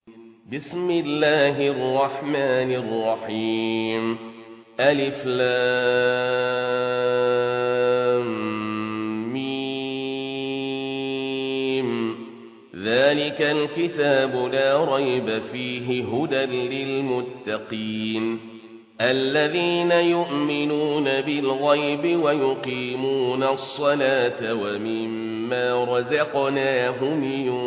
بسم الله الرحمن الرحيم ألف لام ميم ذلك الكتاب لا ريب فيه هدى للمتقين الذين يؤمنون بالغيب ويقيمون الصلاة ومما رزقناهم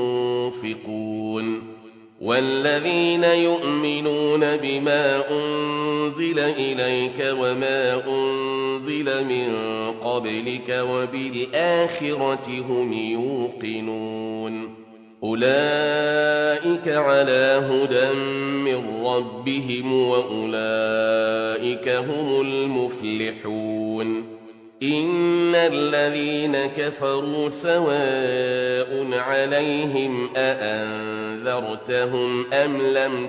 ينفقون والذين يؤمنون بما أنزل إليك وما أنزل من قبلك وبالآخرة هم يوقنون أولئك على هدى من ربهم وأولئك هم المفلحون إن الذين كفروا سواء عليهم أأنذرتهم أم لم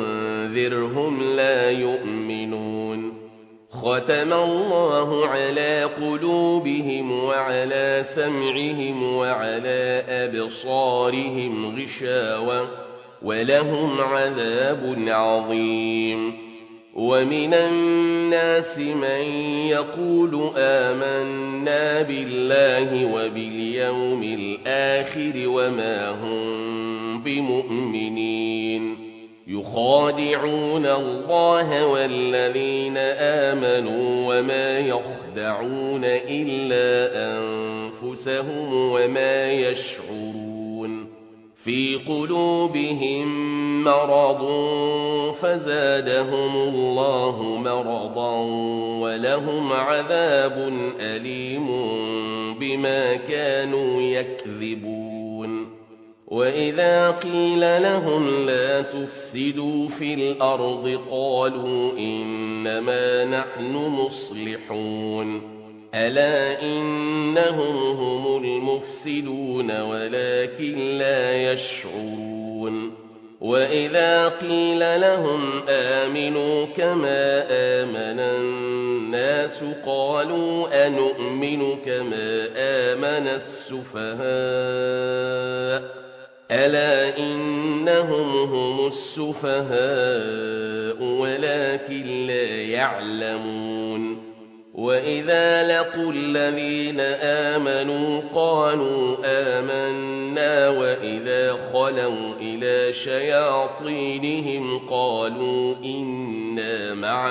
تنذرهم لا يؤمنون ختم الله على قلوبهم وعلى سمعهم وعلى أبصارهم غشاوة ولهم عذاب عظيم ومن الناس من يقول آمنا بالله وباليوم الآخر وما هم بمؤمنين يخادعون الله والذين آمنوا وما يخدعون إلا أنفسهم وما يشعرون في قلوبهم مرض فزادهم الله مرضا ولهم عذاب أليم بما كانوا يكذبون وإذا قيل لهم لا تفسدوا في الأرض قالوا إنما نحن مصلحون ألا إنهم هم المفسدون ولكن لا يشعرون وإذا قيل لهم آمنوا كما آمن الناس قالوا أنؤمن كما آمن السفهاء ألا إنهم هم السفهاء ولكن لا يعلمون وإذا لقوا الذين آمنوا قالوا آمنا وإذا خلوا إلى شياطينهم قالوا إنا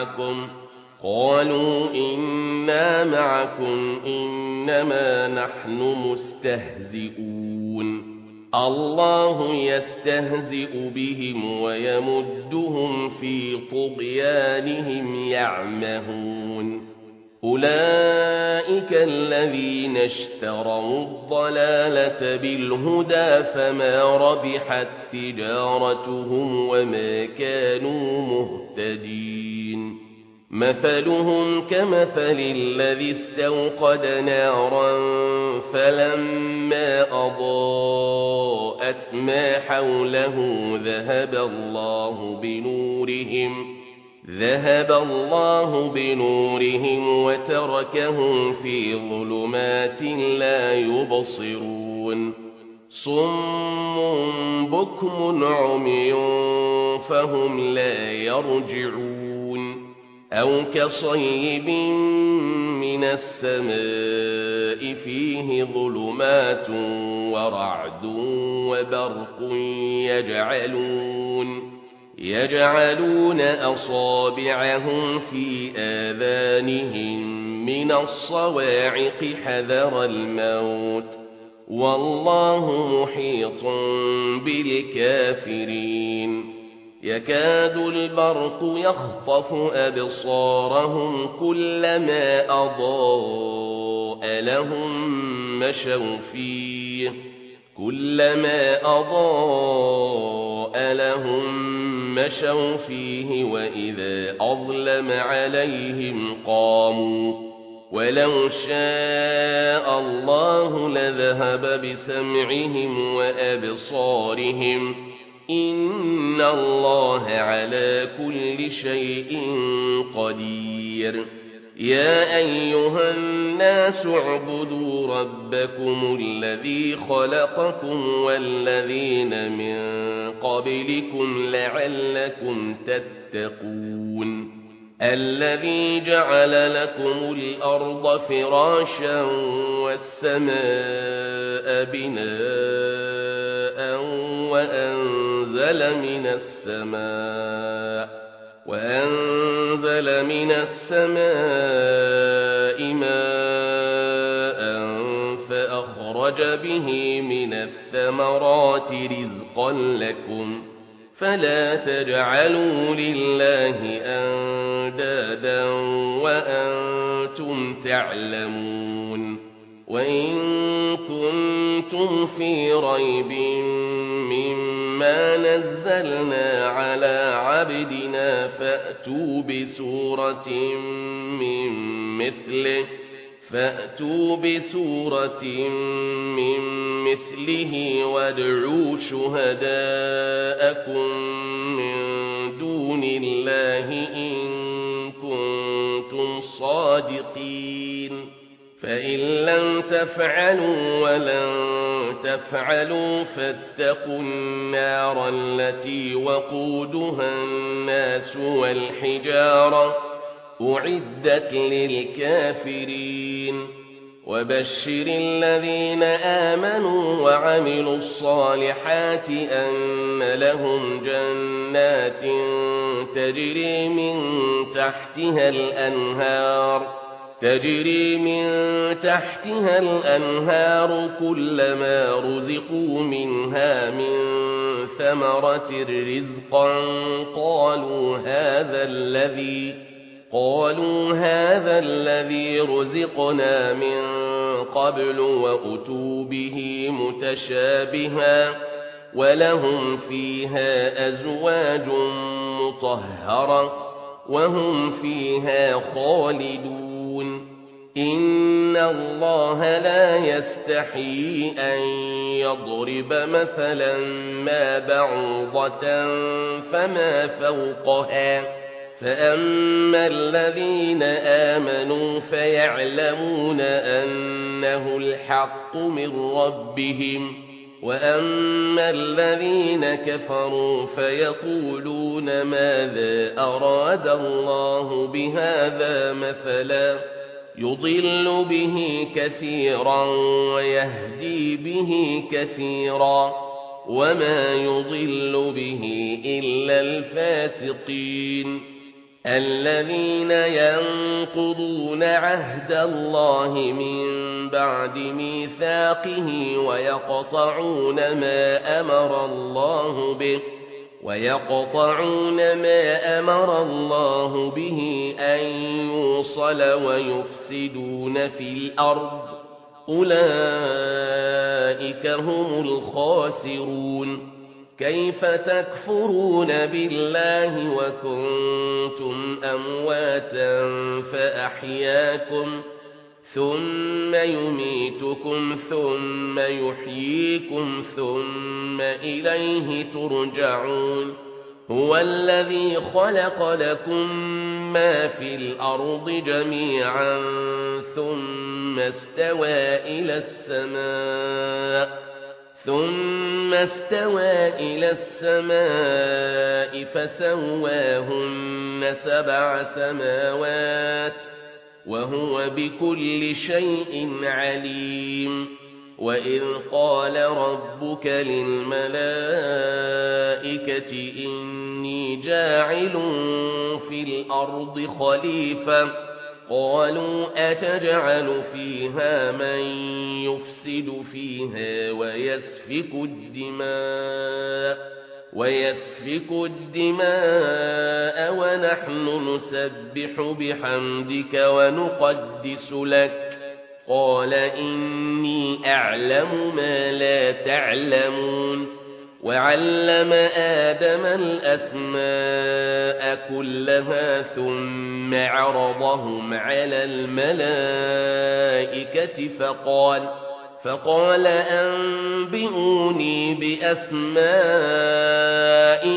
معكم إنما نحن مستهزئون الله يستهزئ بهم ويمدهم في طغيانهم يعمهون أولئك الذين اشتروا الضلالة بالهدى فما ربحت تجارتهم وما كانوا مهتدين مثلهم كمثل الذي استوقد نارا فلما أضاءت ما حوله ذهب الله بنورهم وتركهم في ظلمات لا يبصرون صم بكم عمي فهم لا يرجعون أو كصيب من السماء فيه ظلمات ورعد وبرق يجعلون أصابعهم في آذانهم من الصواعق حذر الموت والله محيط بالكافرين يكاد البرق يخطف أبصارهم كلما أضاء لهم مشوا فيه وإذا أظلم عليهم قاموا ولو شاء الله لذهب بسمعهم وأبصارهم إن الله على كل شيء قدير يا أيها الناس اعبدوا ربكم الذي خلقكم والذين من قبلكم لعلكم تتقون الذي جعل لكم الأرض فراشا والسماء بناء وأنزل من السماء ماء فأخرج به من الثمرات رزقا لكم فلا تجعلوا لله أندادا وأنتم تعلمون وإن كنتم في ريب مما نزلنا على عبدنا فأتوا بسورة من مثله وادعوا شهداءكم من دون الله إن كنتم صادقين فإن لم تفعلوا ولن تفعلوا فاتقوا النار التي وقودها الناس والحجارة أعدت للكافرين وبشر الذين آمنوا وعملوا الصالحات أن لهم جنات تجري من تحتها الأنهار كلما رزقوا منها من ثمرة رزقا قالوا هذا الذي رزقنا من قبل وأتوا به متشابها ولهم فيها أزواج مطهرة وهم فيها خالدون إن الله لا يستحيي أن يضرب مثلا ما بعوضة فما فوقها فأما الذين آمنوا فيعلمون أنه الحق من ربهم وأما الذين كفروا فيقولون ماذا أراد الله بهذا مثلا يضل به كثيرا ويهدي به كثيرا وما يضل به إلا الفاسقين الذين ينقضون عهد الله من بعد ميثاقه ويقطعون ما أمر الله به أن يوصل ويفسدون في الأرض أولئك هم الخاسرون كيف تكفرون بالله وكنتم أمواتا فأحياكم ثم يميتكم ثم يحييكم ثم إليه ترجعون هو الذي خلق لكم ما في الأرض جميعا ثم استوى إلى السماء فسواهن 7 سماوات وهو بكل شيء عليم وإذ قال ربك للملائكة إني جاعل في الأرض خليفة قالوا أتجعل فيها من يفسد فيها ويسفك الدماء ونحن نسبح بحمدك ونقدس لك قال إني أعلم ما لا تعلمون وعلم آدم الأسماء كلها ثم عرضهم على الملائكة فقال أنبئوني بأسماء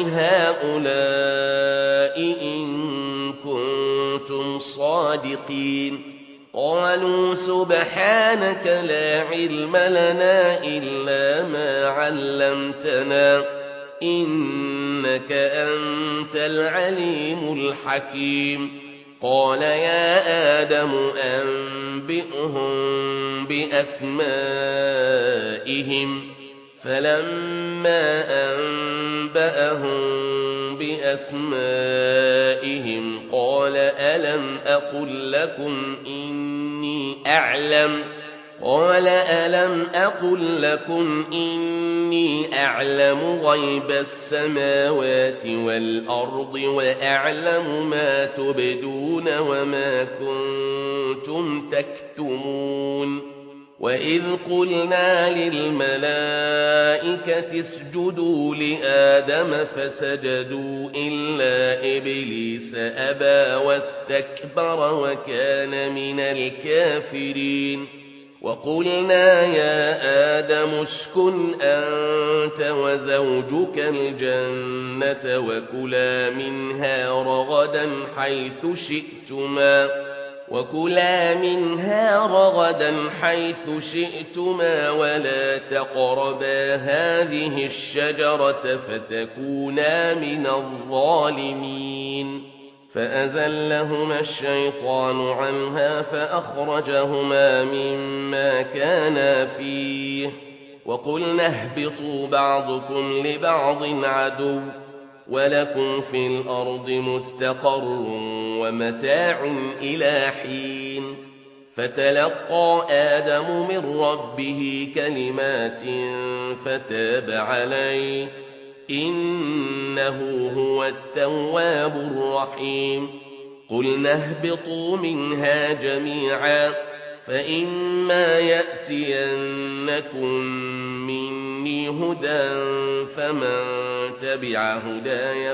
هؤلاء إن كنتم صادقين قالوا سبحانك لا علم لنا إلا ما علمتنا إنك أنت العليم الحكيم قال يا آدم أنبئهم بأسمائهم فلما أنبأهم بأسمائهم قال ألم أقل لكم إني أعلم غيب السماوات والأرض وأعلم ما تبدون وما كنتم تكتمون وإذ قلنا للملائكة اسجدوا لآدم فسجدوا إلا إبليس أبى واستكبر وكان من الكافرين وقلنا يا آدم اسكن أنت وزوجك الجنة وكلا منها رغدا حيث شئتما ولا تقربا هذه الشجرة فتكونا من الظالمين فأزلهما الشيطان عنها فأخرجهما مما كانا فيه وقلنا اهبطوا بعضكم لبعض عدو ولكم في الأرض مستقر ومتاع إلى حين فتلقى آدم من ربه كلمات فتاب عليه إنه هو التواب الرحيم قلنا اهبطوا منها جميعا فإما يأتينكم مني هدى فمن تبع هداي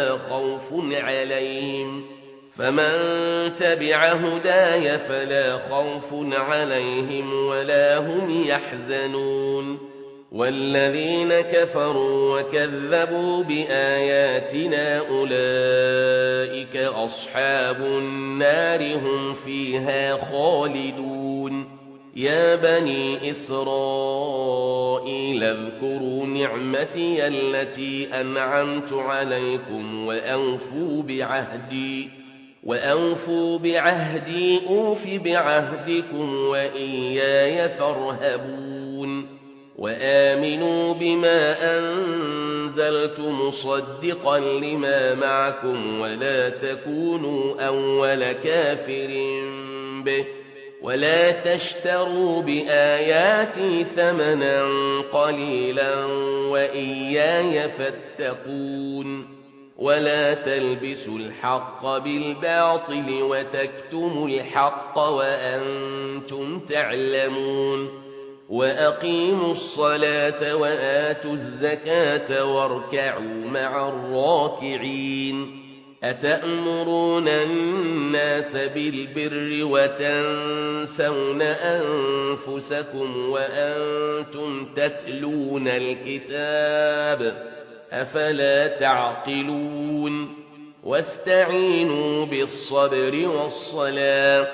فلا خوف عليهم ولا هم يحزنون والذين كفروا وكذبوا بآياتنا أولئك أصحاب النار هم فيها خالدون يا بني إسرائيل اذكروا نعمتي التي أنعمت عليكم وأوفوا بعهدي أوف بعهدكم وإياي فارهبون وآمنوا بما أنزلت مصدقا لما معكم ولا تكونوا أول كافر به ولا تشتروا بآياتي ثمنا قليلا وإياي فاتقون ولا تلبسوا الحق بالباطل وتكتموا الحق وأنتم تعلمون وأقيموا الصلاة وآتوا الزكاة واركعوا مع الراكعين أتأمرون الناس بالبر وتنسون أنفسكم وأنتم تتلون الكتاب أفلا تعقلون واستعينوا بالصبر والصلاة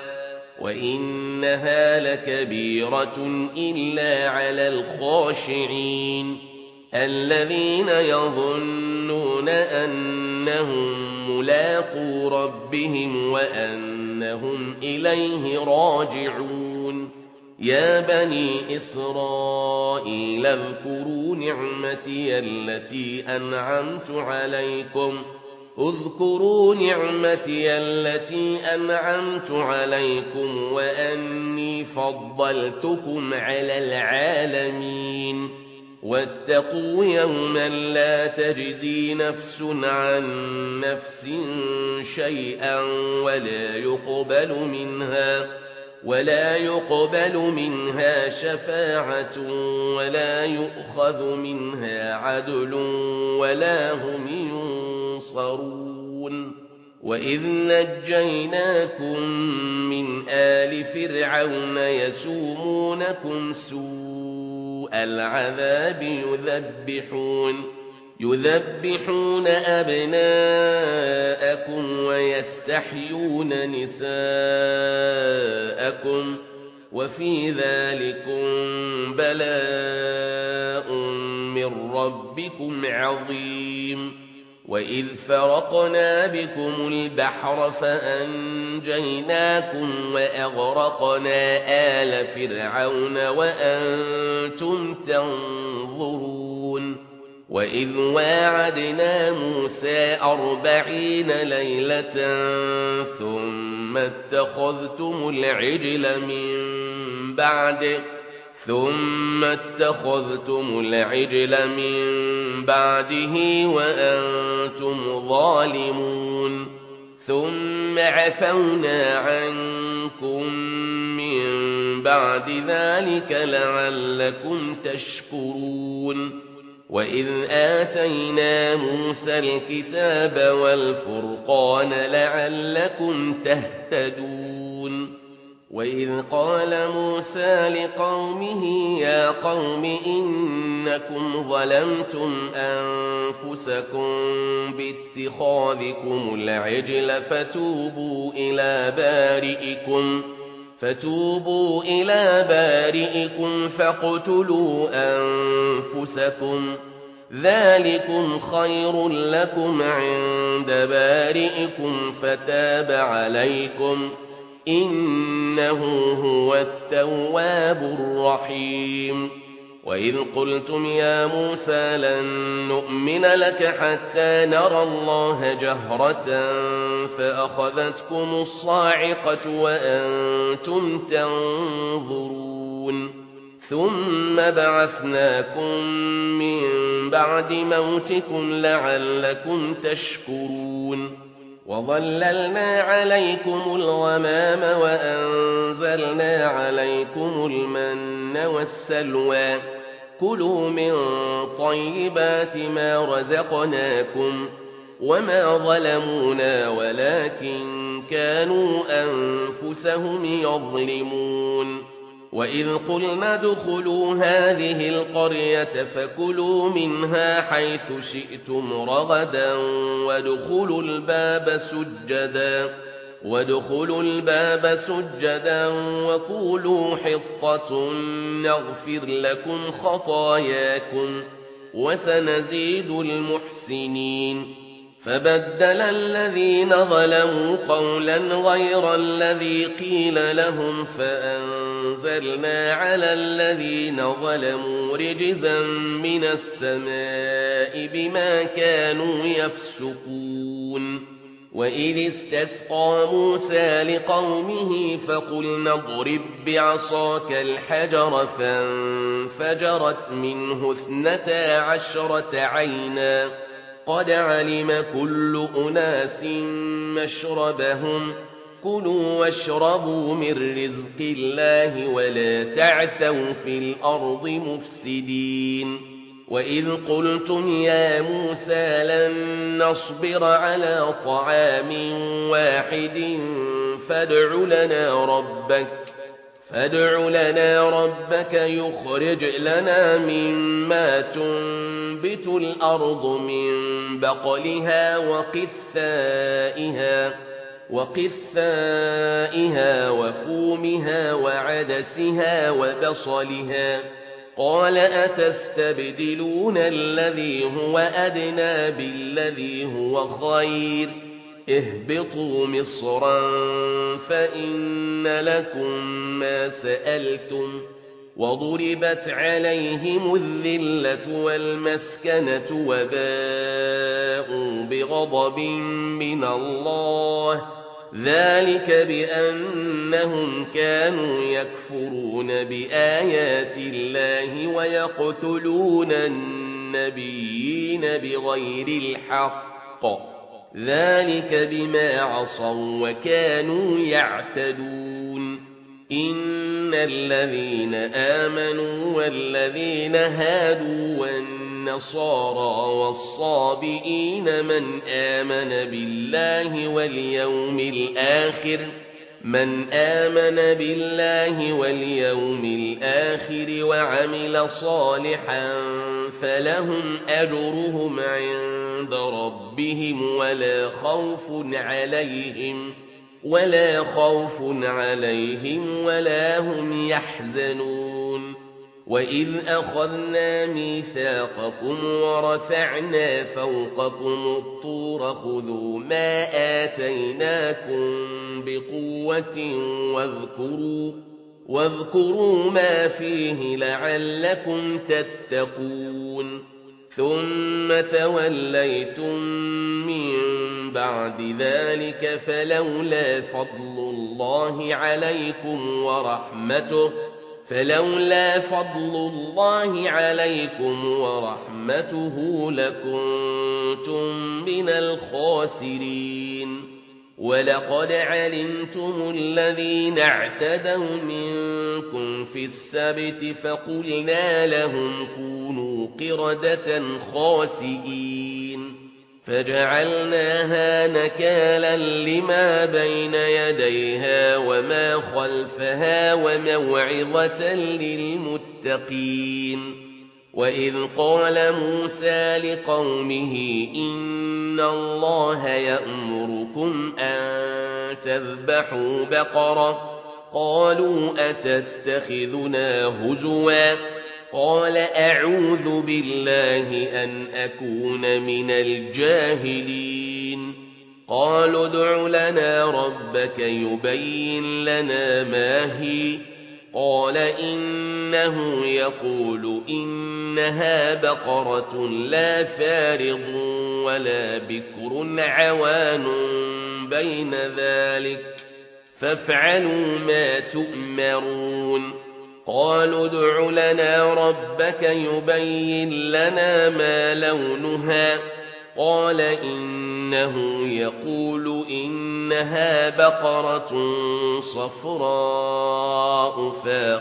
وإنها لكبيرة إلا على الخاشعين الذين يظنون أنهم ملاقو ربهم وأنهم إليه راجعون يا بني إسرائيل اذكروا نعمتي التي أنعمت عليكم وأني فضلتكم على العالمين واتقوا يوما لا تجزي نفس عن نفس شيئا ولا يقبل منها شفاعة ولا يؤخذ منها عدل ولا هم ينصرون وإذ نجيناكم من آل فرعون يسومونكم سوء العذاب يذبحون أبناءكم ويستحيون نساءكم وفي ذلكم بلاء من ربكم عظيم وإذ فرقنا بكم البحر فأنجيناكم وأغرقنا آل فرعون وأنتم تنظرون وإذ واعدنا موسى 40 ليلة ثم اتخذتم العجل من بعده وأنتم ظالمون ثم عفونا عنكم من بعد ذلك لعلكم تشكرون وإذ آتينا موسى الكتاب والفرقان لعلكم تهتدون وإذ قال موسى لقومه يا قوم إنكم ظلمتم أنفسكم باتخاذكم العجل فتوبوا إلى بارئكم فاقتلوا أنفسكم ذلكم خير لكم عند بارئكم فتاب عليكم إنه هو التواب الرحيم وإذ قلتم يا موسى لن نؤمن لك حتى نرى الله جهرة فأخذتكم الصاعقة وأنتم تنظرون ثم بعثناكم من بعد موتكم لعلكم تشكرون وظللنا عليكم الغمام وأنزلنا عليكم المن والسلوى كلوا من طيبات ما رزقناكم وما ظلمونا ولكن كانوا أنفسهم يظلمون وإذ قلنا ادخلوا هذه القرية فكلوا منها حيث شئتم رغدا وادخلوا الباب سجدا وقولوا حطة نغفر لكم خطاياكم وسنزيد المحسنين فبدل الذين ظلموا قولا غير الذي قيل لهم فأنزلنا على الذين ظلموا رجزا من السماء بما كانوا يفسقون وإذ استسقى موسى لقومه فقلنا اضرب بعصاك الحجر فانفجرت منه 12 عينا قد علم كل أناس مشربهم كلوا واشربوا من رزق الله ولا تعثوا في الأرض مفسدين وإذ قلتم يا موسى لن نصبر على طعام واحد فادع لنا ربك يخرج لنا مما تنبت الأرض من بقلها وقثائها وفومها وعدسها وبصلها قال أتستبدلون الذي هو أدنى بالذي هو خير اهبطوا مصرا فإن لكم ما سألتم وضربت عليهم الذلة والمسكنة وباءوا بغضب من الله ذلك بأنهم كانوا يكفرون بآيات الله ويقتلون النبيين بغير الحق ذلك بما عصوا وكانوا يعتدون إن الذين آمنوا والذين هادوا والنصارى والصابئين من آمن بالله واليوم الآخر وعمل صالحا فلهم أجرهم عند ربهم ولا خوف عليهم ولا هم يحزنون وإذ أخذنا ميثاقكم ورفعنا فوقكم الطور خذوا ما آتيناكم بقوة واذكروا ما فيه لعلكم تتقون ثم توليتم من بعد ذلك فلولا فضل الله عليكم ورحمته لكنتم من الخاسرين ولقد علمتم الذين اعتدوا منكم في السبت فقلنا لهم كونوا قردة خاسئين فجعلناها نكالا لما بين يديها وما خلفها وموعظة للمتقين وإذ قال موسى لقومه إن الله يأمركم أن تذبحوا بقرة قالوا أتتخذنا هزوا قال أعوذ بالله أن أكون من الجاهلين قالوا ادع لنا ربك يبين لنا ما هي قال إنه يقول إنها بقرة لا فارض ولا بكر عوان بين ذلك فافعلوا ما تؤمرون قالوا ادع لنا ربك يبين لنا ما لونها قال إنه يقول إنها بقرة صفراء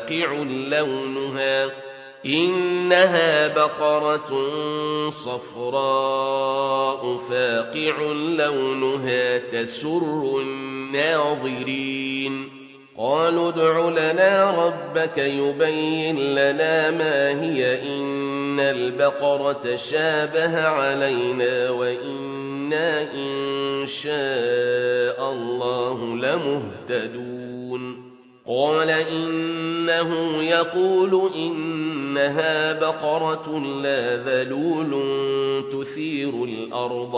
فاقع لونها تسر الناظرين قالوا ادع لنا ربك يبين لنا ما هي إن البقرة شابه علينا وإنا إن شاء الله لمهتدون قال إنه يقول إنها بقرة لا ذلول تثير الأرض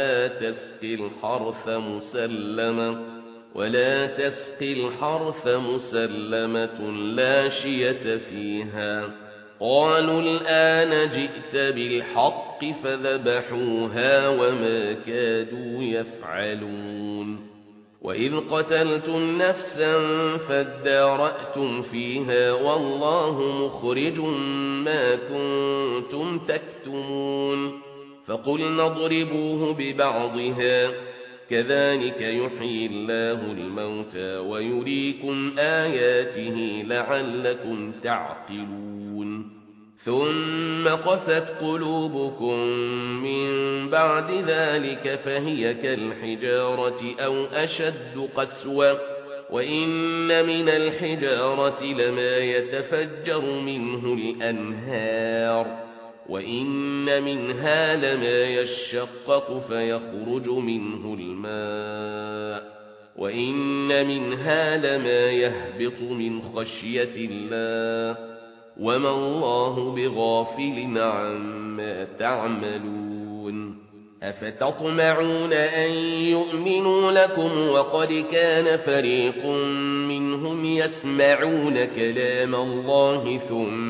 ولا تسقي الحرث مسلمة لا شية فيها قالوا الآن جئت بالحق فذبحوها وما كادوا يفعلون وإذ قتلتم نفسا فادارأتم فيها والله مخرج ما كنتم تكتمون فقلنا اضربوه ببعضها كذلك يحيي الله الموتى ويريكم آياته لعلكم تعقلون ثم قست قلوبكم من بعد ذلك فهي كالحجارة أو أشد قسوة وإن من الحجارة لما يتفجر منه الأنهار وإن منها لما يشقق فيخرج منه الماء وإن منها لما يهبط من خشية الله وما الله بغافل عما تعملون أفتطمعون أن يؤمنوا لكم وقد كان فريق منهم يسمعون كلام الله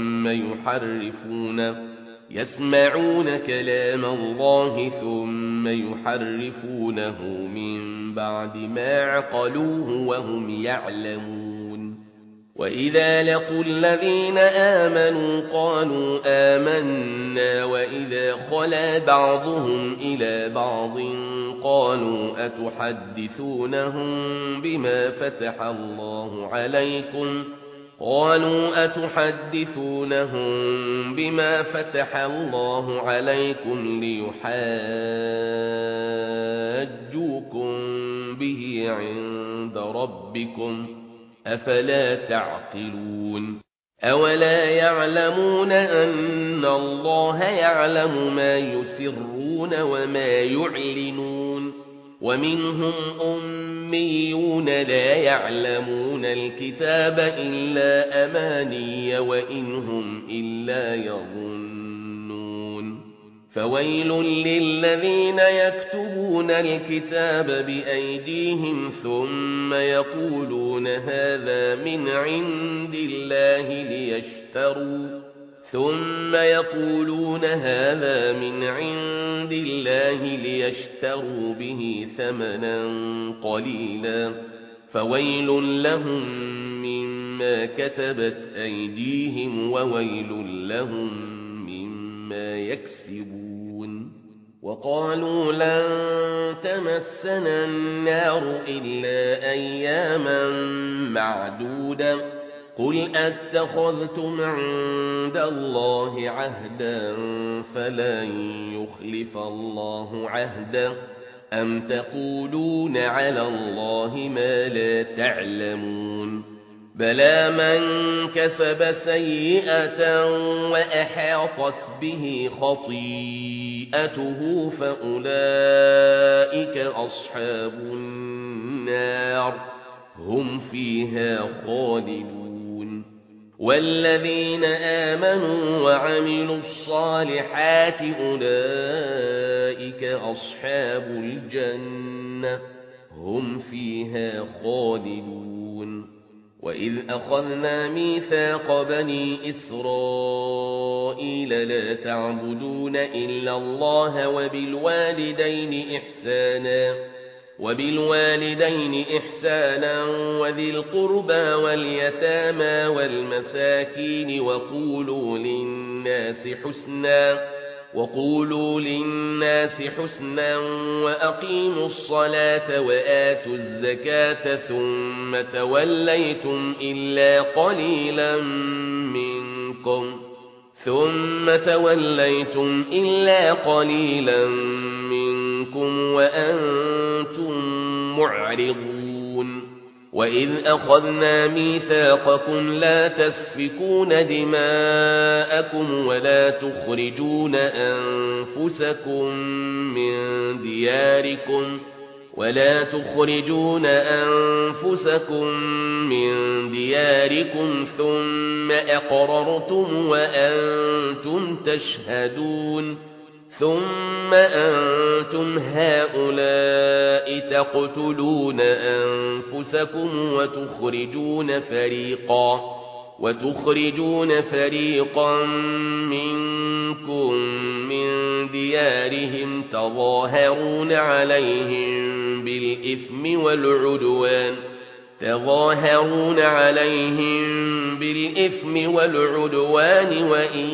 ثم يحرفونه من بعد ما عقلوه وهم يعلمون وإذا لقوا الذين آمنوا قالوا آمنا وإذا خلا بعضهم إلى بعض قالوا أتحدثونهم بما فتح الله عليكم ليحاجوكم به عند ربكم أفلا تعقلون أولا يعلمون أن الله يعلم ما يسرون وما يعلنون ومنهم أميون لا يعلمون الكتاب إلا أماني وإن هم إلا يظنون فويل للذين يكتبون الكتاب بأيديهم ثم يقولون هذا من عند الله ليشتروا به ثمنا قليلا فويل لهم مما كتبت أيديهم وويل لهم مما يكسبون وقالوا لن تمسنا النار إلا أياما معدودة قل أتخذتم عند الله عهدا فلن يخلف الله عهدا أم تقولون على الله ما لا تعلمون بلى من كسب سيئة وأحاطت به خطيئته فأولئك أصحاب النار هم فيها خالدون والذين آمنوا وعملوا الصالحات أولئك أصحاب الجنة هم فيها خالدون وإذ أخذنا ميثاق بني إسرائيل لا تعبدون إلا الله وبالوالدين إحسانا وذي القربى واليتامى والمساكين وقولوا للناس حسنا وأقيموا الصلاة وآتوا الزكاة ثم توليتم إلا قليلا منكم وأنتم معرضون وإذ أخذنا ميثاقكم لا تسفكون دماءكم ولا تخرجون أنفسكم من دياركم ثم أقررتم وأنتم تشهدون ثم أنتم هؤلاء تقتلون أنفسكم وتخرجون فريقا منكم من ديارهم تظاهرون عليهم بالإثم والعدوان وإن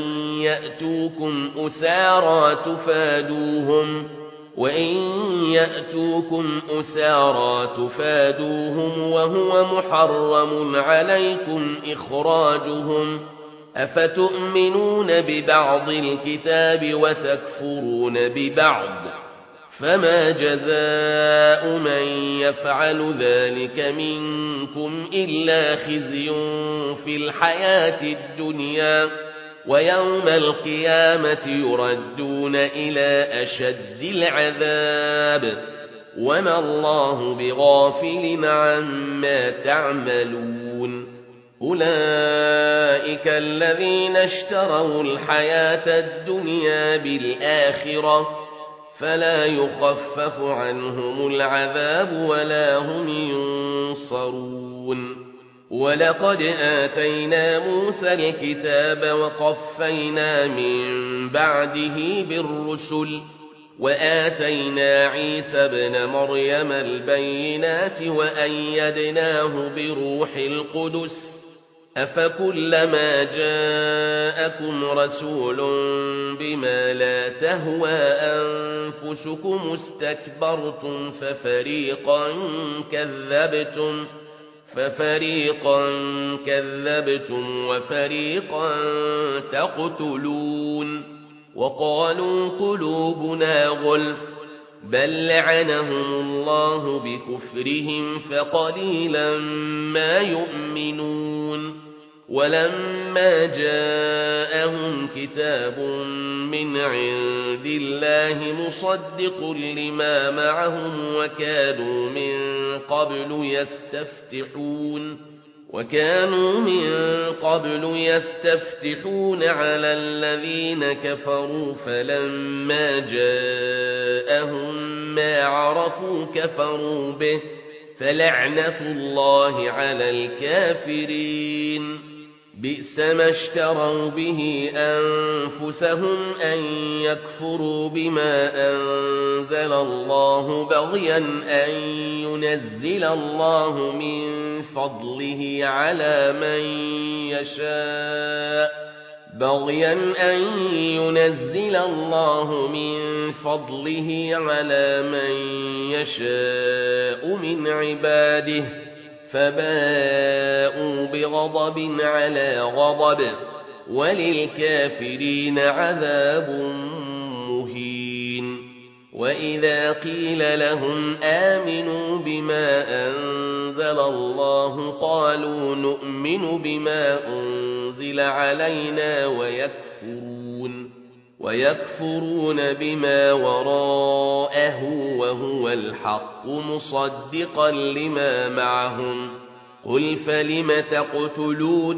يأتوكم أسارى تفادوهم وهو محرم عليكم إخراجهم أفتؤمنون ببعض الكتاب وتكفرون ببعض فما جزاء من يفعل ذلك منكم إلا خزي في الحياة الدنيا ويوم القيامة يردون إلى أشد العذاب وما الله بغافل عما تعملون أولئك الذين اشتروا الحياة الدنيا بالآخرة فلا يخفف عنهم العذاب ولا هم ينصرون ولقد آتينا موسى الكتاب وقفينا من بعده بالرسل وآتينا عيسى ابن مريم البينات وأيدناه بروح القدس أفكلما جاءكم رسول بما لا تهوى أنفسكم استكبرتم ففريقا كذبتم وفريقا تقتلون وقالوا قلوبنا غلف بل لعنهم الله بكفرهم فقليلا ما يؤمنون ولما جاءهم كتاب من عند الله مصدق لما معهم وكانوا من قبل يستفتحون على الذين كفروا فلما جاءهم ما عرفوا كفروا به فلعنة الله على الكافرين بئس ما اشتروا به أنفسهم أن يكفروا بما أنزل الله بغيا أن ينزل الله من فضله على من يشاء من عباده فباءوا بغضب على غضب وللكافرين عذاب مهين وإذا قيل لهم آمنوا بما أنزل الله قالوا نؤمن بما أنزل علينا ويكفرون بما وراءه وهو الحق مصدقا لما معهم قل فلم تقتلون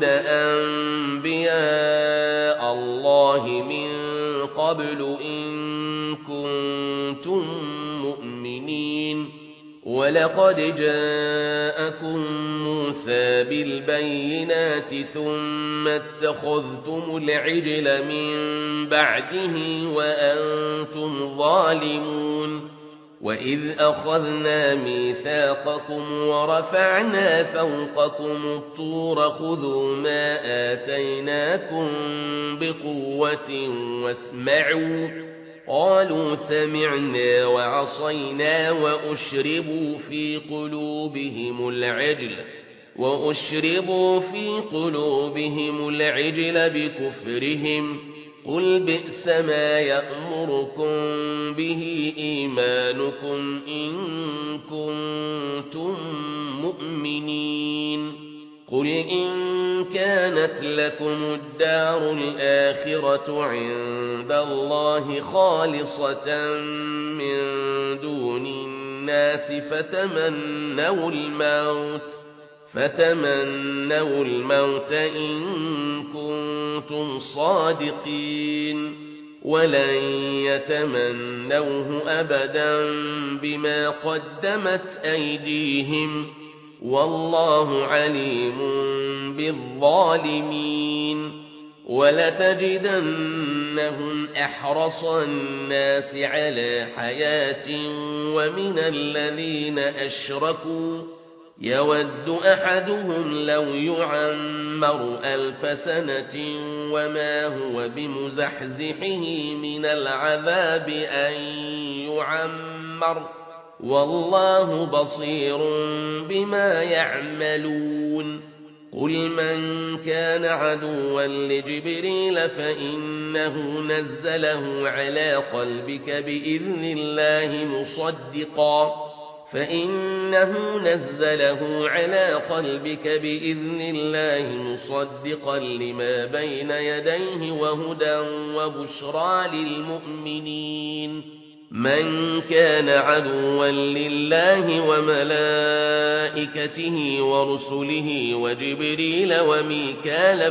أنبياء الله من قبل إن كنتم مؤمنين ولقد جاءكم موسى بالبينات ثم اتخذتم العجل من بعده وأنتم ظالمون وإذ أخذنا ميثاقكم ورفعنا فوقكم الطور خذوا ما آتيناكم بقوة واسمعوا قالوا سمعنا وعصينا وأشربوا في قلوبهم العجل بكفرهم قل بئس ما يأمركم به إيمانكم إن كنتم مؤمنين قل إن كانت لكم الدار الآخرة عند الله خالصة من دون الناس فتمنوا الموت إن كنتم صادقين ولن يتمنوه أبدا بما قدمت أيديهم والله عليم بالظالمين ولتجدنهم أحرص الناس على حياة ومن الذين أشركوا يود أحدهم لو يعمر 1000 سنة وما هو بمزحزحه من العذاب أن يعمر والله بصير بما يعملون قل من كان عدوا لجبريل فإنه نزله على قلبك بإذن الله مصدقا لما بين يديه وهدى وبشرى للمؤمنين من كان عدوا لله وملائكته ورسله وجبريل وميكال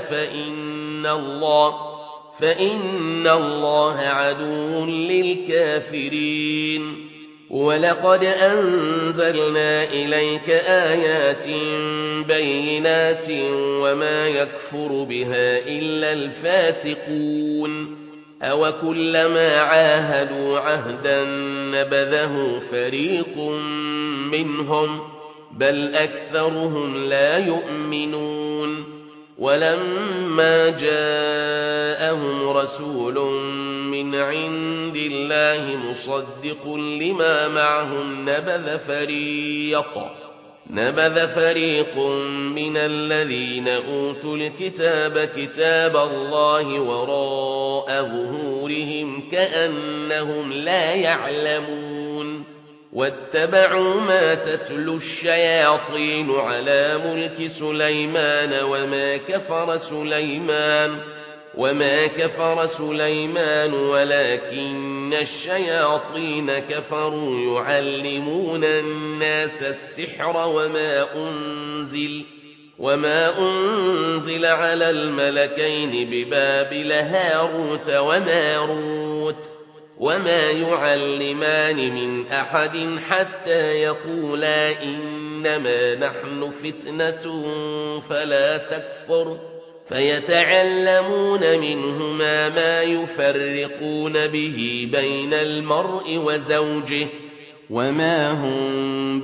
فإن الله عدو للكافرين ولقد أنزلنا إليك آيات بينات وما يكفر بها إلا الفاسقون أوكلما عاهدوا عهدا نبذه فريق منهم بل أكثرهم لا يؤمنون ولما جاءهم رسول من عند الله مصدق لما معهم نبذ فريق من الذين أوتوا الكتاب كتاب الله وراء ظهورهم كأنهم لا يعلمون واتبعوا ما تتلو الشياطين على ملك سليمان وما كفر سليمان ولكن الشياطين كفروا يعلمون الناس السحر وما أنزل على الملكين ببابل هاروت وماروت وما يعلمان من أحد حتى يقولا إنما نحن فتنة فلا تكفر فيتعلمون منهما ما يفرقون به بين المرء وزوجه وما هم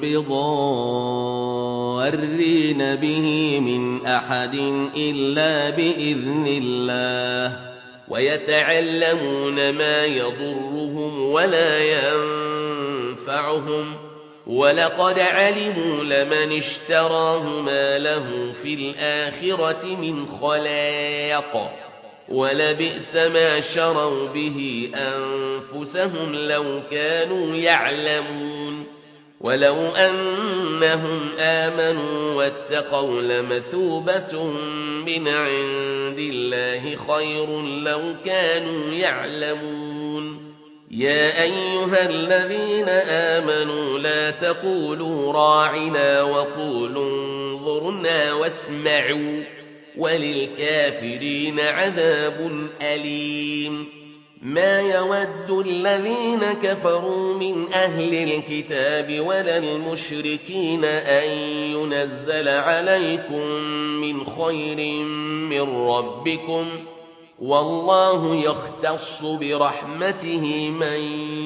بضارين به من أحد إلا بإذن الله ويتعلمون ما يضرهم ولا ينفعهم ولقد علموا لمن اشتراه ما له في الآخرة من خلاق ولبئس ما شروا به أنفسهم لو كانوا يعلمون ولو أنهم آمنوا واتقوا لمثوبة من عند الله خير لو كانوا يعلمون يا أيها الذين آمنوا لا تقولوا راعنا وقولوا انظرنا واسمعوا وللكافرين عذاب أليم ما يود الذين كفروا من أهل الكتاب ولا المشركين أن ينزل عليكم من خير من ربكم والله يختص برحمته من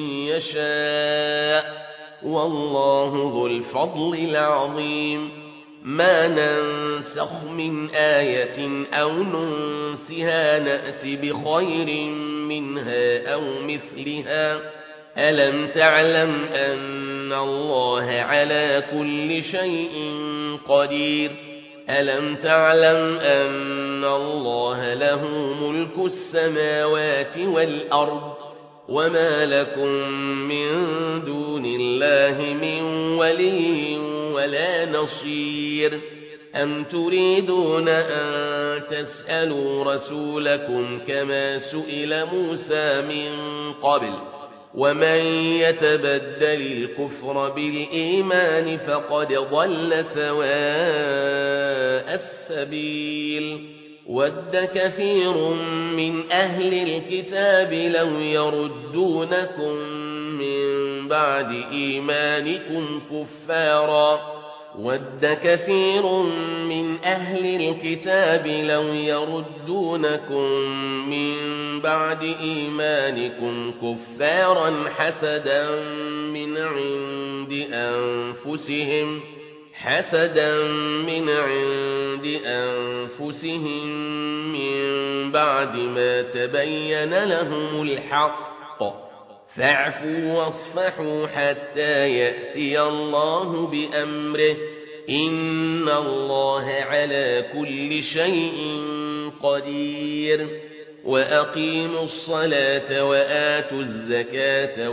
يشاء والله ذو الفضل العظيم ما ننسخ من آية أو ننسها نأت بخير منها أو مثلها ألم تعلم أن الله على كل شيء قدير ألم تعلم أن الله له ملك السماوات والأرض وما لكم من دون الله من ولي ولا نصير أم تريدون أن تسألوا رسولكم كما سئل موسى من قبل ومن يتبدل الكفر بالإيمان فقد ضل سواء السبيل ود كثير من أهل الكتاب لو يردونكم من بعد إيمانكم كفارا ود كثير من أهل الكتاب لو يردونكم من بعد إيمانكم كفارا حسدا من عند أنفسهم من بعد ما تبين لهم الحق فاعفوا واصفحوا حتى يأتي الله بأمره إن الله على كل شيء قدير وأقيموا الصلاة وآتوا الزكاة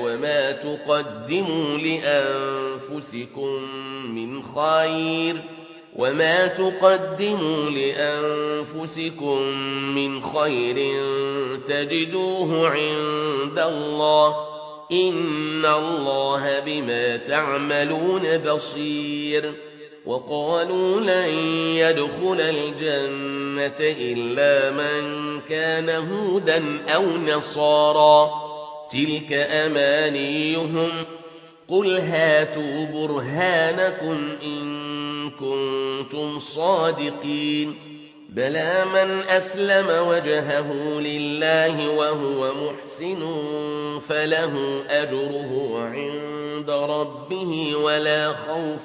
وما تقدموا لأنفسكم من خير تجدوه عند الله إن الله بما تعملون بصير وقالوا لن يدخل الجنة إلا من كان هودا أو نصارا تلك أمانيهم قل هاتوا برهانكم إن كنتم صادقين بلى من أسلم وجهه لله وهو محسن فله أجره عند ربه ولا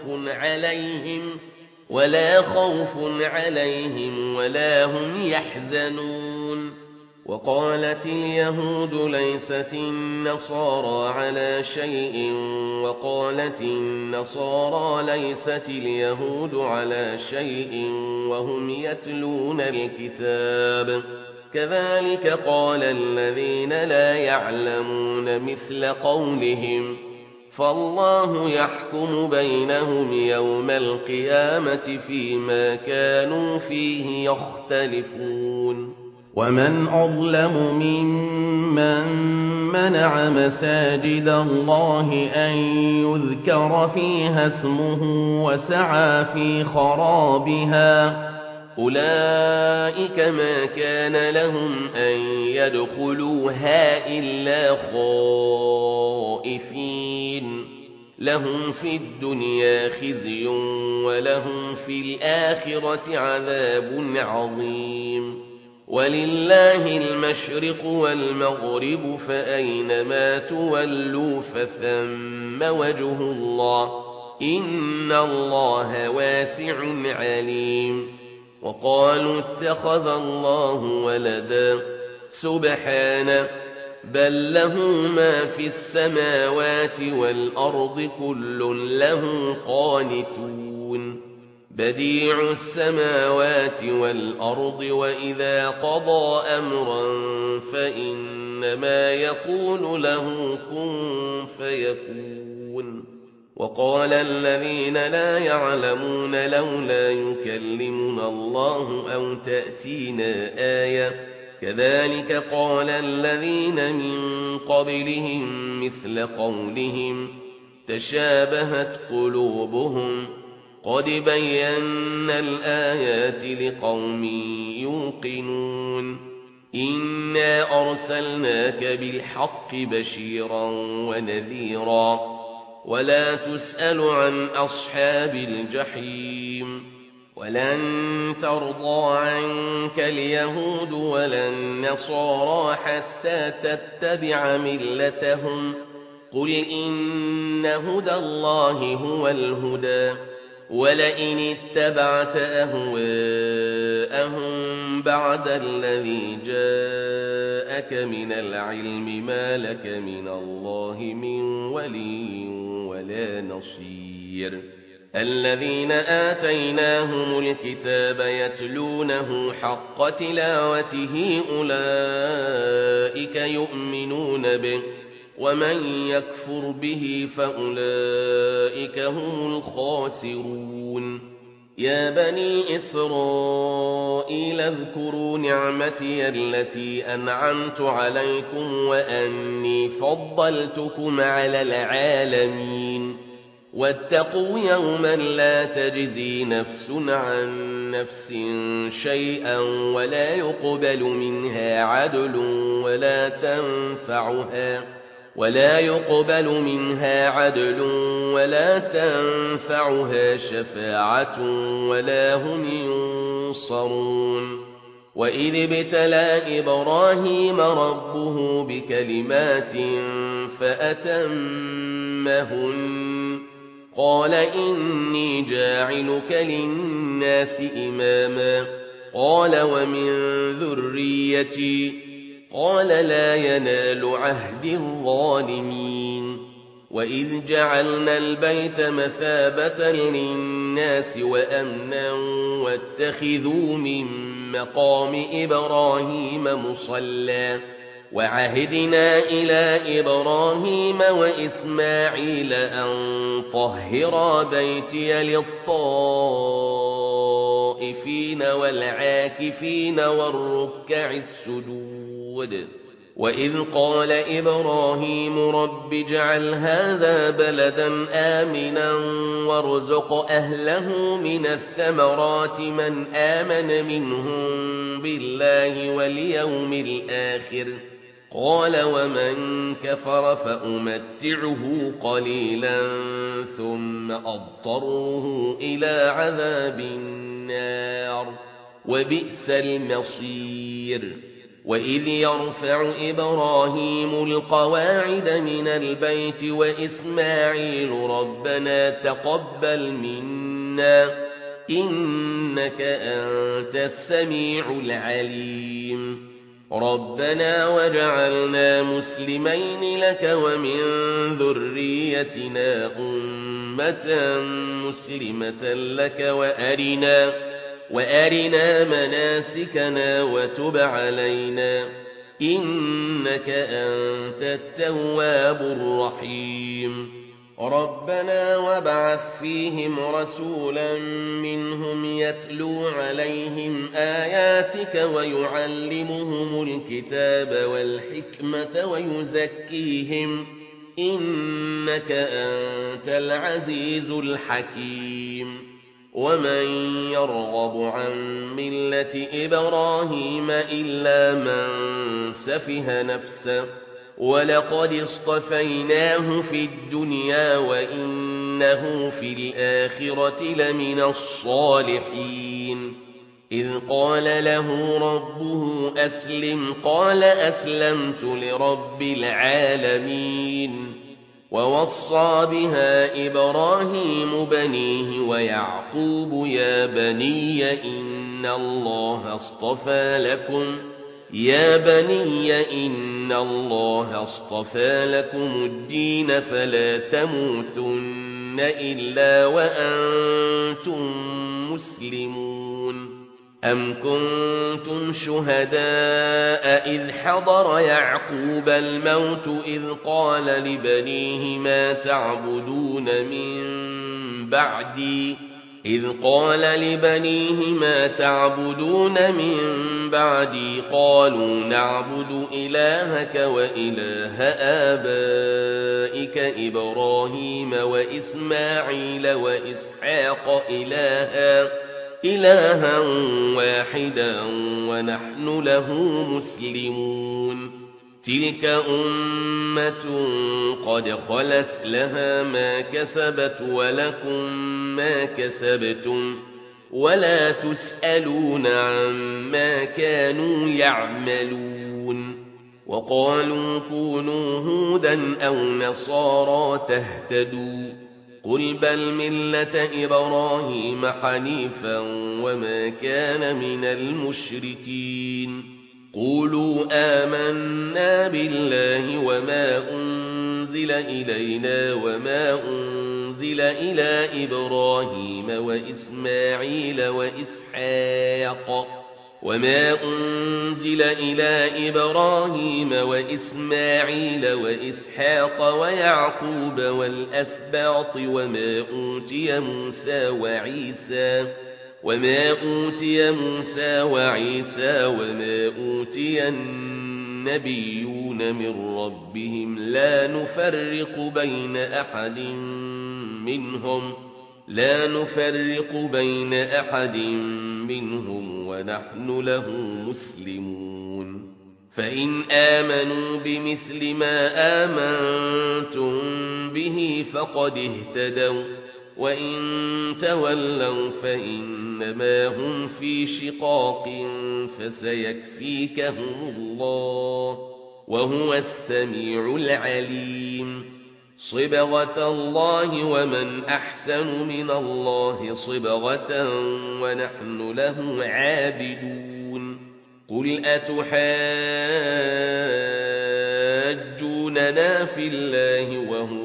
خوف عليهم ولا هم يحزنون وقالت اليهود ليست النصارى على شيء وقالت النصارى ليست اليهود على شيء وهم يتلون الكتاب كذلك قال الذين لا يعلمون مثل قولهم فالله يحكم بينهم يوم القيامة فيما كانوا فيه يختلفون ومن أظلم ممن منع مساجد الله أن يذكر فيها اسمه وسعى في خرابها أولئك ما كان لهم أن يدخلوها إلا خائفين لهم في الدنيا خزي ولهم في الآخرة عذاب عظيم ولله المشرق والمغرب فأينما تولوا فثم وجه الله إن الله واسع عليم وقالوا اتخذ الله ولدا سبحانه بل له ما في السماوات والأرض كل له قانتون بديع السماوات والأرض وإذا قضى أمرا فإنما يقول له كن فيكون وقال الذين لا يعلمون لولا يكلمنا الله أو تأتينا آية كذلك قال الذين من قبلهم مثل قولهم تشابهت قلوبهم قد بينا الآيات لقوم يوقنون إنا أرسلناك بالحق بشيرا ونذيرا ولا تسأل عن أصحاب الجحيم ولن ترضى عنك اليهود ولا النصارى حتى تتبع ملتهم قل إن هدى الله هو الهدى ولئن اتبعت أهواءهم بعد الذي جاءك من العلم ما لك من الله من ولي ولا نصير الذين آتيناهم الكتاب يتلونه حق تلاوته أولئك يؤمنون به ومن يكفر به فأولئك هم الخاسرون يا بني إسرائيل اذكروا نعمتي التي أنعمت عليكم وأني فضلتكم على العالمين واتقوا يوما لا تجزي نفس عن نفس شيئا ولا يقبل منها عدل ولا تنفعها شفاعة ولا هم ينصرون وإذ ابتلى إبراهيم ربه بكلمات فأتمهن قال إني جاعلك للناس إماما قال ومن ذريتي قال لا ينال عهد الظالمين وإذ جعلنا البيت مثابة للناس وأمنا واتخذوا من مقام إبراهيم مصلى وعهدنا إلى إبراهيم وإسماعيل أن طهرا بيتي للطائفين والعاكفين والركع السجود وإذ قال إبراهيم رب اجعل هذا بلدا آمنا وارزق أهله من الثمرات من آمن منهم بالله واليوم الآخر قال ومن كفر فأمتعه قليلا ثم أضطره إلى عذاب النار وبئس المصير وإذ يرفع إبراهيم القواعد من البيت وإسماعيل ربنا تقبل منا إنك أنت السميع العليم ربنا وجعلنا مسلمين لك ومن ذريتنا أمة مسلمة لك وأرنا مناسكنا وتب علينا إنك أنت التواب الرحيم ربنا وابعث فيهم رسولا منهم يتلو عليهم آياتك ويعلمهم الكتاب والحكمة ويزكيهم إنك أنت العزيز الحكيم ومن يرغب عن ملة إبراهيم إلا من سفه نفسه ولقد اصطفيناه في الدنيا وإنه في الآخرة لمن الصالحين إذ قال له ربه أسلم قال أسلمت لرب العالمين ووصى بها إبراهيم بنيه ويعقوب يا بني إن الله اصطفى لكم الدين فلا تموتن إلا وأنتم مسلمون أم كنتم شهداء إذ حضر يعقوب الموت إذ قال لبنيه ما تعبدون من بعدي قالوا نعبد إلهك وإله آبائك إبراهيم وإسماعيل وإسحاق إلها واحدا ونحن له مسلمون تلك أمة قد خلت لها ما كسبت ولكم ما كسبتم ولا تسألون عما كانوا يعملون وقالوا كونوا هودا أو نصارى تهتدوا قل بل ملة إبراهيم حنيفا وما كان من المشركين قولوا آمنا بالله وما أنزل إلينا وما أنزل إلى إبراهيم وإسماعيل وإسحاق ويعقوب والأسباط وما أوتي موسى وعيسى وما أوتي النبيون من ربهم لا نفرق بين أحد منهم ونحن له مسلمون فإن آمنوا بمثل ما آمنتم به فقد اهتدوا وإن تولوا فإنما هم في شقاق فسيكفيكهم الله وهو السميع العليم صبغة الله ومن أحسن من الله صبغة ونحن له عابدون قل أتحاجوننا في الله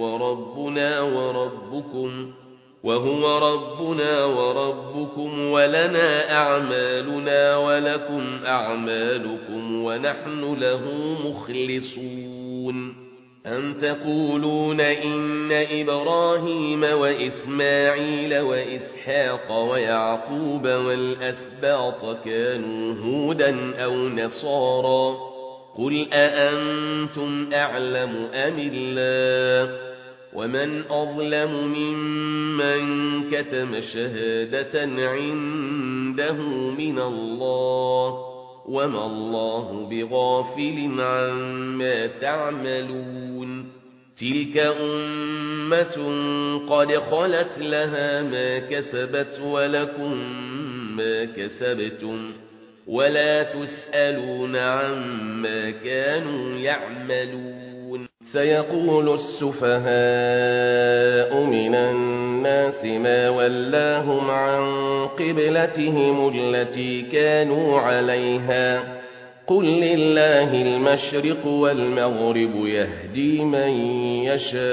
وهو ربنا وربكم ولنا أعمالنا ولكم أعمالكم ونحن له مخلصون أم تقولون إن إبراهيم وإسماعيل وإسحاق ويعقوب والأسباط كانوا هودا أو نصارى قل أأنتم أعلم أم الله ومن أظلم ممن كتم شهادة عنده من الله وما الله بغافل عما تعملون تلك أمة قد خلت لها ما كسبت ولكم ما كسبتم ولا تسألون عما كانوا يعملون سيقول السفهاء من الناس ما ولاهم عن قبلتهم التي كانوا عليها قل لله المشرق والمغرب يهدي من يشاء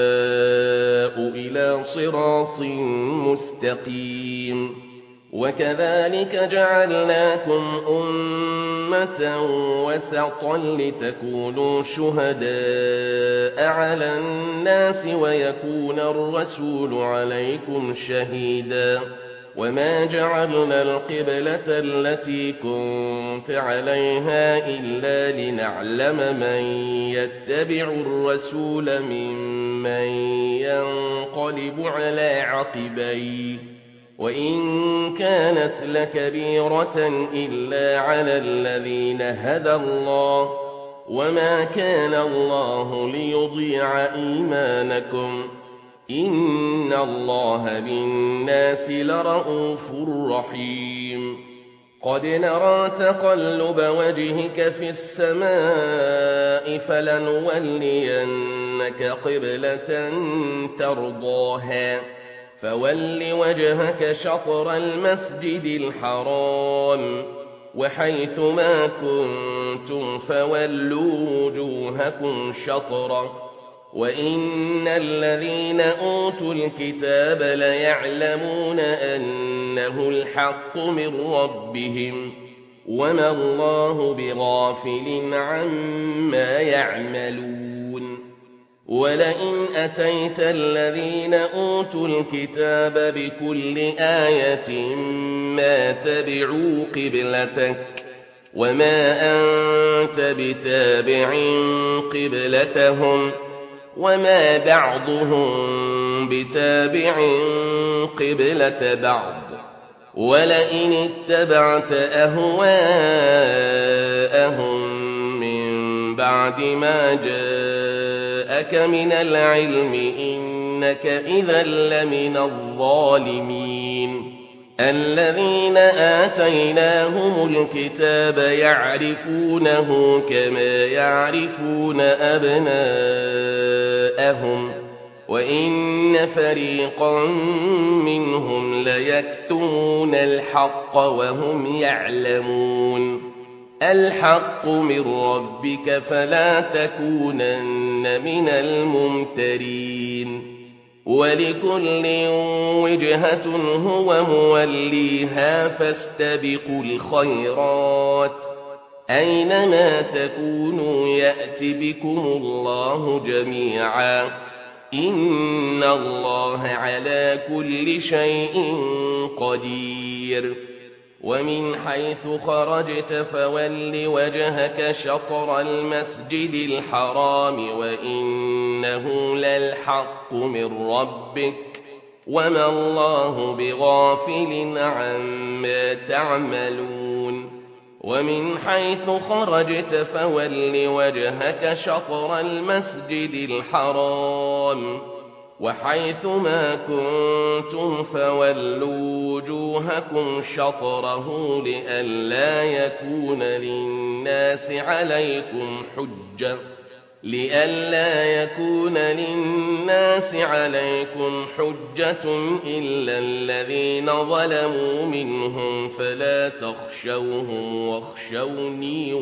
إلى صراط مستقيم وكذلك جعلناكم أمة أمة وسطا لتكونوا شهداء على الناس ويكون الرسول عليكم شهيدا وما جعلنا القبلة التي كنت عليها إلا لنعلم من يتبع الرسول ممن ينقلب على عقبيه وإن كانت لكبيرة إلا على الذين هدى الله وما كان الله ليضيع إيمانكم إن الله بالناس لرءوف رحيم قد نرى تقلب وجهك في السماء فلنولينك قبلة ترضاها فول وجهك شطر المسجد الحرام وحيث ما كنتم فولوا وجوهكم شطره وإن الذين أوتوا الكتاب ليعلمون أنه الحق من ربهم وما الله بغافل عما يعملون ولئن أتيت الذين أوتوا الكتاب بكل آية ما تبعوا قبلتك وما أنت بتابع قبلتهم وما بعضهم بتابع قبلة بعض ولئن اتبعت أهواءهم من بعد ما جاءك من العلم إنك إذا لمن الظالمين الذين آتيناهم الكتاب يعرفونه كما يعرفون أبناءهم وإن فريقا منهم ليكتمون الحق وهم يعلمون الحق من ربك فلا تكونن من الممترين ولكل وجهة هو موليها فاستبقوا الخيرات أينما تكونوا يأت بكم الله جميعا إن الله على كل شيء قدير ومن حيث خرجت فول وجهك شطر المسجد الحرام وإنه للحق من ربك وما الله بغافل عما تعملون ومن حيث خرجت فول وجهك شطر المسجد الحرام وحيث ما كنتم فولوا وجوهكم شطره لئلا يكون للناس عليكم حجة إلا الذين ظلموا منهم فلا تخشوهم واخشوني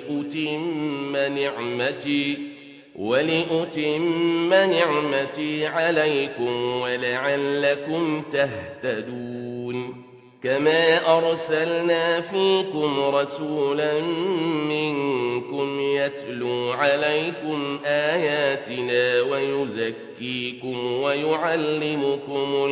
ولأتم نعمتي عليكم ولعلكم تهتدون كما أرسلنا فيكم رسولا منكم يتلو عليكم آياتنا ويزكيكم ويعلمكم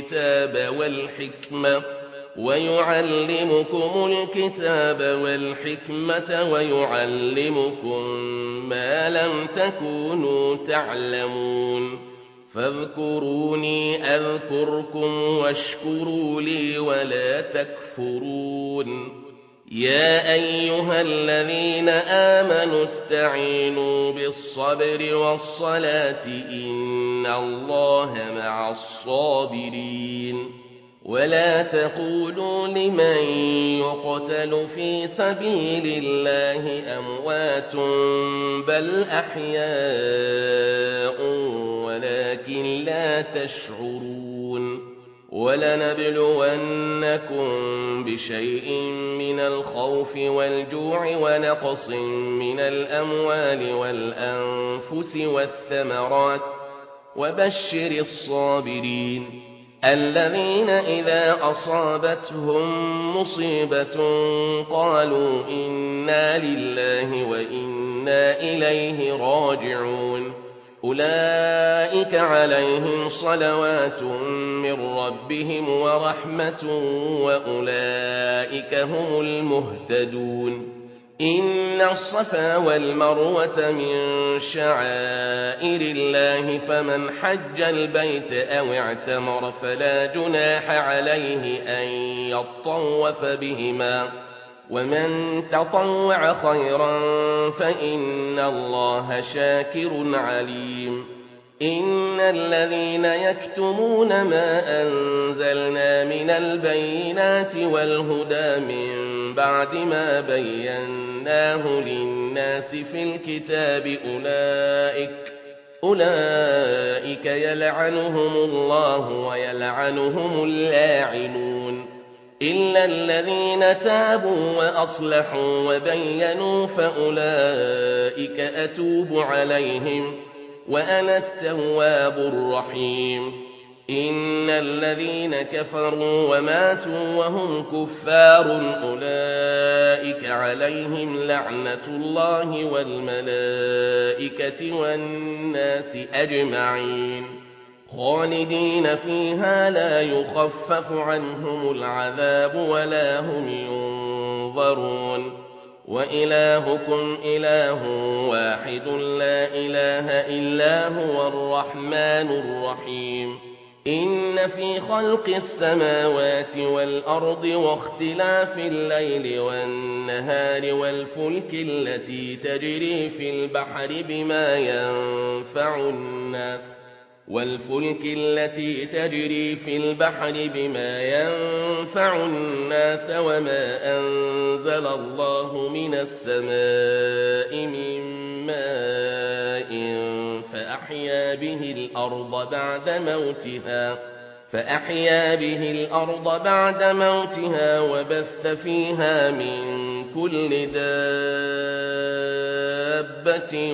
الكتاب والحكمة ويعلمكم ما لم تكونوا تعلمون فاذكروني أذكركم واشكروا لي ولا تكفرون يا أيها الذين آمنوا استعينوا بالصبر والصلاة إن الله مع الصابرين ولا تقولوا لمن يقتل في سبيل الله أموات بل أحياء ولكن لا تشعرون ولنبلونكم بشيء من الخوف والجوع ونقص من الأموال والأنفس والثمرات وبشر الصابرين الذين إذا أصابتهم مصيبة قالوا إنا لله وإنا إليه راجعون أولئك عليهم صلوات من ربهم ورحمة وأولئك هم المهتدون إن الصفا والمروة من شعائر الله فمن حج البيت أو اعتمر فلا جناح عليه أن يطوف بهما ومن تطوع خيرا فإن الله شاكر عليم إن الذين يكتمون ما أنزلنا من البينات والهدى من بعد ما بيناه للناس في الكتاب أولئك يلعنهم الله ويلعنهم اللاعنون إلا الذين تابوا وأصلحوا وبينوا فأولئك أتوب عليهم وأنا التواب الرحيم إن الذين كفروا وماتوا وهم كفار أولئك عليهم لعنة الله والملائكة والناس أجمعين خالدين فيها لا يخفف عنهم العذاب ولا هم ينظرون وإلهكم إله واحد لا إله إلا هو الرحمن الرحيم إن في خلق السماوات والأرض واختلاف الليل والنهار والفلك التي تجري في البحر بما ينفع الناس وما أنزل الله من السماء من ماء فأحيا به الأرض بعد موتها وبث فيها من كل دابة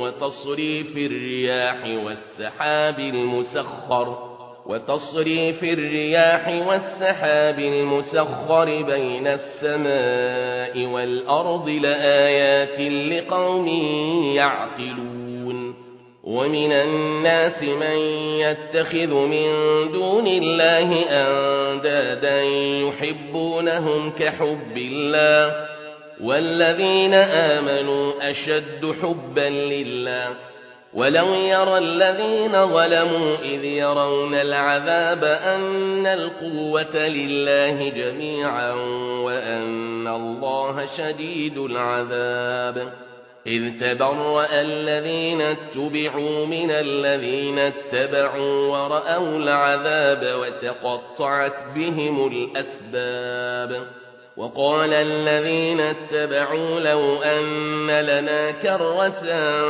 وتصريف الرياح والسحاب المسخر بين السماء والأرض لآيات لقوم يعقلون ومن الناس من يتخذ من دون الله أندادا يحبونهم كحب الله والذين آمنوا أشد حبا لله ولو يرى الذين ظلموا إذ يرون العذاب أن القوة لله جميعا وأن الله شديد العذاب إذ تبرأ الذين اتبعوا من الذين اتبعوا ورأوا العذاب وتقطعت بهم الأسباب وقال الذين اتبعوا لو أن لنا كرة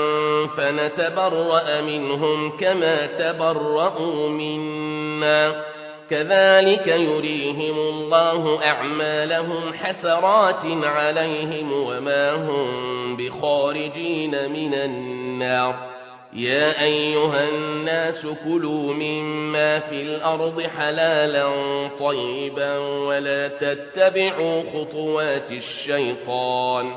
فنتبرأ منهم كما تبرأوا منا كذلك يريهم الله أعمالهم حسرات عليهم وما هم بخارجين من النار يا أيها الناس كلوا مما في الأرض حلالا طيبا ولا تتبعوا خطوات الشيطان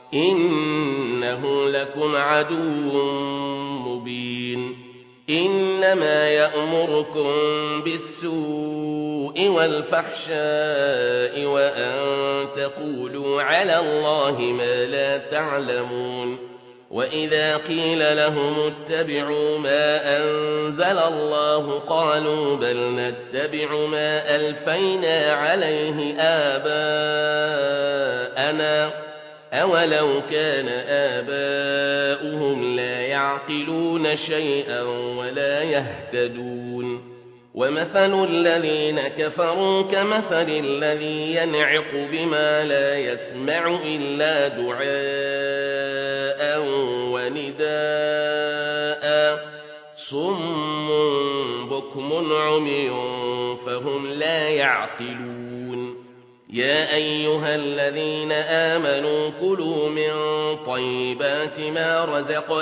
إنه لكم عدو مبين إنما يأمركم بالسوء والفحشاء وأن تقولوا على الله ما لا تعلمون وإذا قيل لهم اتبعوا ما أنزل الله قالوا بل نتبع ما ألفينا عليه آباءنا أولو كان آباؤهم لا يعقلون شيئا ولا يهتدون ومثل الذين كفروا كمثل الذي ينعق بما لا يسمع إلا دعاء ونداء صم بكم عمي فهم لا يعقلون يا أيها الذين آمنوا كلوا من طيبات ما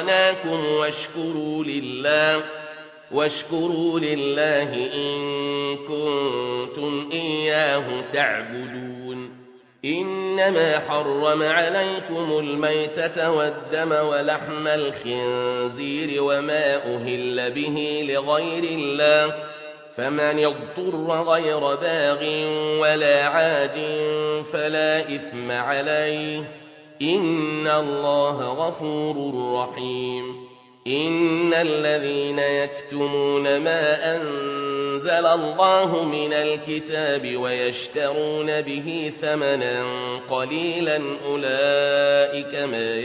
رزقناكم واشكروا لله إن كنتم إياه تعبدون إنما حرم عليكم الميتة والدم ولحم الخنزير وما أهل به لغير الله فمن اضطر غير باغ ولا عاد فلا إثم عليه إن الله غفور رحيم إن الذين يكتمون ما أنزل الله من الكتاب ويشترون به ثمنا قليلا أولئك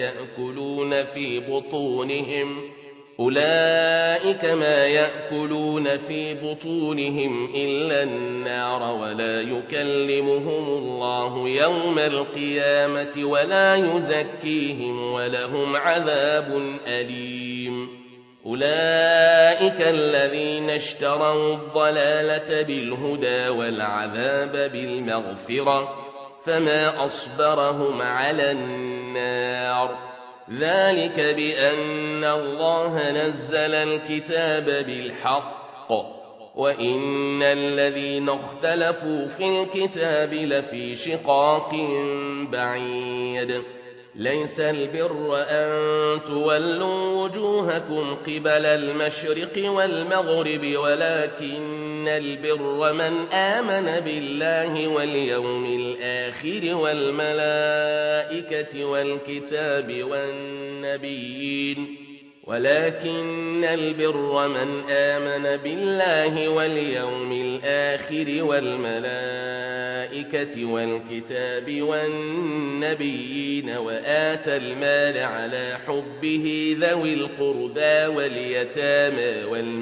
ما يأكلون في بطونهم إلا النار ولا يكلمهم الله يوم القيامة ولا يزكيهم ولهم عذاب أليم أولئك الذين اشتروا الضلالة بالهدى والعذاب بالمغفرة فما أصبرهم على النار ذلك بأن الله نزل الكتاب بالحق وإن الذين اختلفوا في الكتاب لفي شقاق بعيد ليس البر أن تولوا وجوهكم قبل المشرق والمغرب ولكن البر من آمن بالله واليوم الآخر والملائكة والكتاب والنبيين ولكن البر من آمن بالله واليوم الآخر والملائكة والكتاب والنبيين وآتى المال على حبه ذوي القربى واليتامى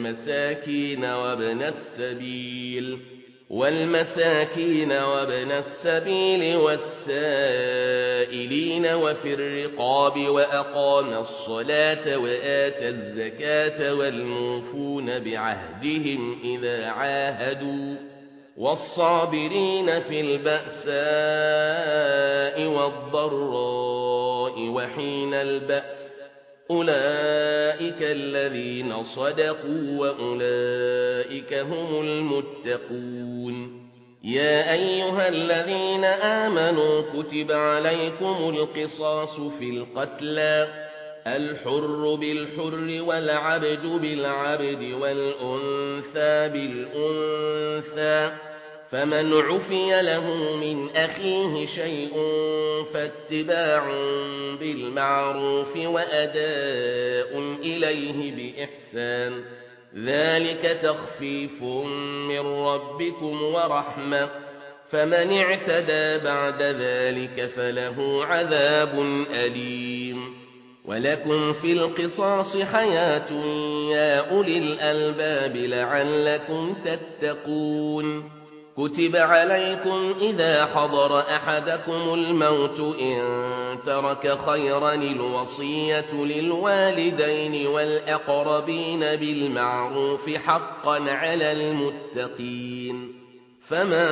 والمساكين وابن السبيل والسائلين وفي الرقاب وأقام الصلاة وآتى الزكاة والموفون بعهدهم إذا عاهدوا والصابرين في البأساء والضراء وحين البأس أولئك الذين صدقوا وأولئك هم المتقون يا أيها الذين آمنوا كتب عليكم القصاص في القتلى الحر بالحر والعبد بالعبد والأنثى بالأنثى فمن عفي له من أخيه شيء فاتباع بالمعروف وأداء إليه بإحسان ذلك تخفيف من ربكم ورحمة فمن اعتدى بعد ذلك فله عذاب أليم ولكم في القصاص حياة يا أولي الألباب لعلكم تتقون كتب عليكم إذا حضر أحدكم الموت إن ترك خيرا الوصية للوالدين والأقربين بالمعروف حقا على المتقين فمن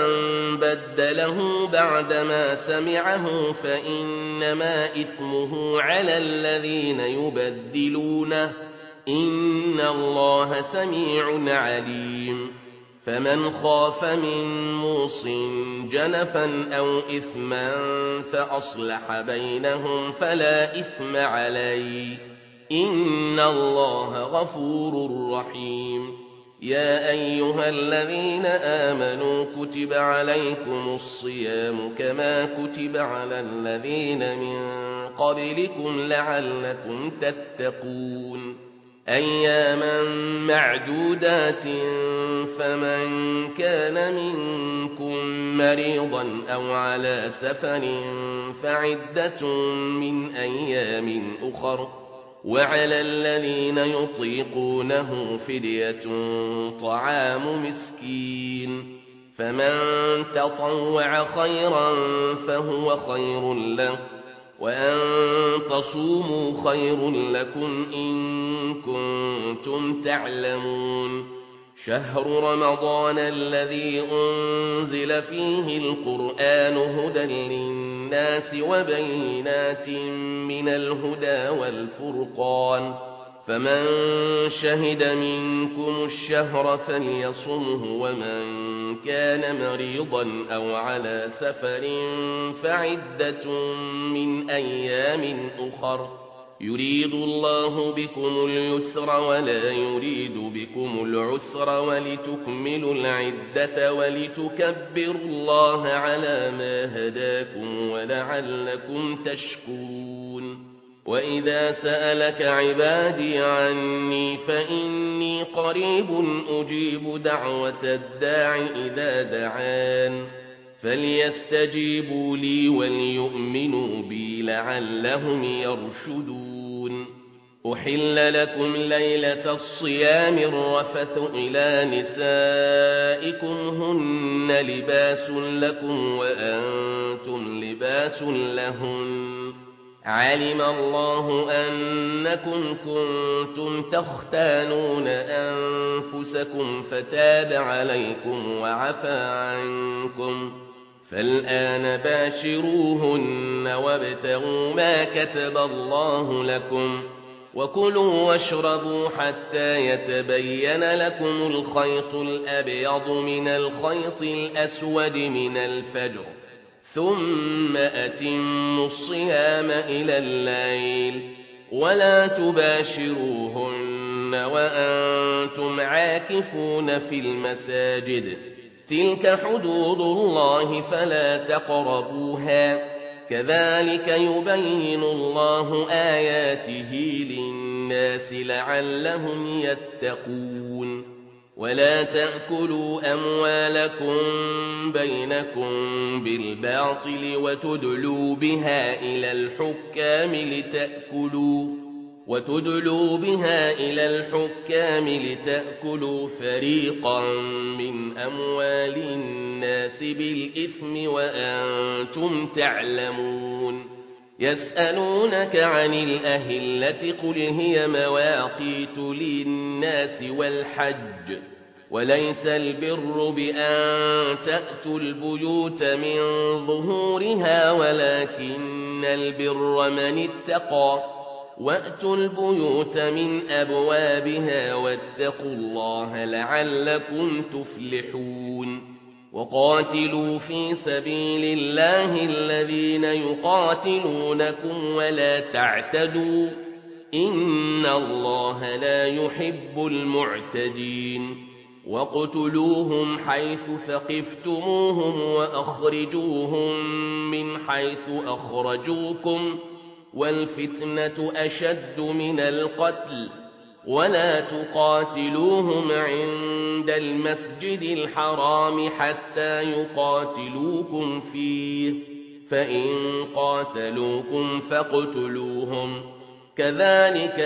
بدله بعدما سمعه فإنما إثمه على الذين يبدلونه إن الله سميع عليم فمن خاف من موص جنفا أو إثما فأصلح بينهم فلا إثم عليه إن الله غفور رحيم يا أيها الذين آمنوا كتب عليكم الصيام كما كتب على الذين من قبلكم لعلكم تتقون أياما معدودات فمن كان منكم مريضا أو على سفر فعدة من أيام أخر وعلى الذين يطيقونه فدية طعام مسكين فمن تطوع خيرا فهو خير له وأن تصوموا خير لكم إن كنتم تعلمون شهر رمضان الذي أنزل فيه القرآن هدى للناس وبينات من الهدى والفرقان فمن شهد منكم الشهر فليصمه ومن كان مريضا أو على سفر فعدة من أيام أخر يريد الله بكم اليسر ولا يريد بكم العسر ولتكملوا العدة ولتكبروا الله على ما هداكم ولعلكم تشكرون وإذا سألك عبادي عني فإني قريب أجيب دعوة الداع إذا دعان فليستجيبوا لي وليؤمنوا بي لعلهم يرشدون أحل لكم ليلة الصيام الرفث إلى نسائكم هن لباس لكم وأنتم لباس لهن علم الله أنكم كنتم تختانون أنفسكم فتاب عليكم وعفى عنكم فالآن باشروهن وابتغوا ما كتب الله لكم وكلوا واشربوا حتى يتبين لكم الخيط الأبيض من الخيط الأسود من الفجر ثم أتموا الصيام إلى الليل ولا تباشروهن وأنتم عاكفون في المساجد تلك حدود الله فلا تقربوها كذلك يبين الله آياته للناس لعلهم يتقون ولا تأكلوا أموالكم بينكم بالباطل وتدلوا بها إلى الحكام لتأكلوا فريقا من أموال الناس بالإثم وأنتم تعلمون يسألونك عن الأهلة قل هي مواقيت للناس والحج وليس البر بأن تأتوا البيوت من ظهورها ولكن البر من اتقى وأتوا البيوت من أبوابها واتقوا الله لعلكم تفلحون وقاتلوا في سبيل الله الذين يقاتلونكم ولا تعتدوا إن الله لا يحب المعتدين وقتلوهم حيث ثقفتموهم وأخرجوهم من حيث أخرجوكم والفتنة أشد من القتل ولا تقاتلوهم عند المسجد الحرام حتى يقاتلوكم فيه فإن قاتلوكم فاقتلوهم كذلك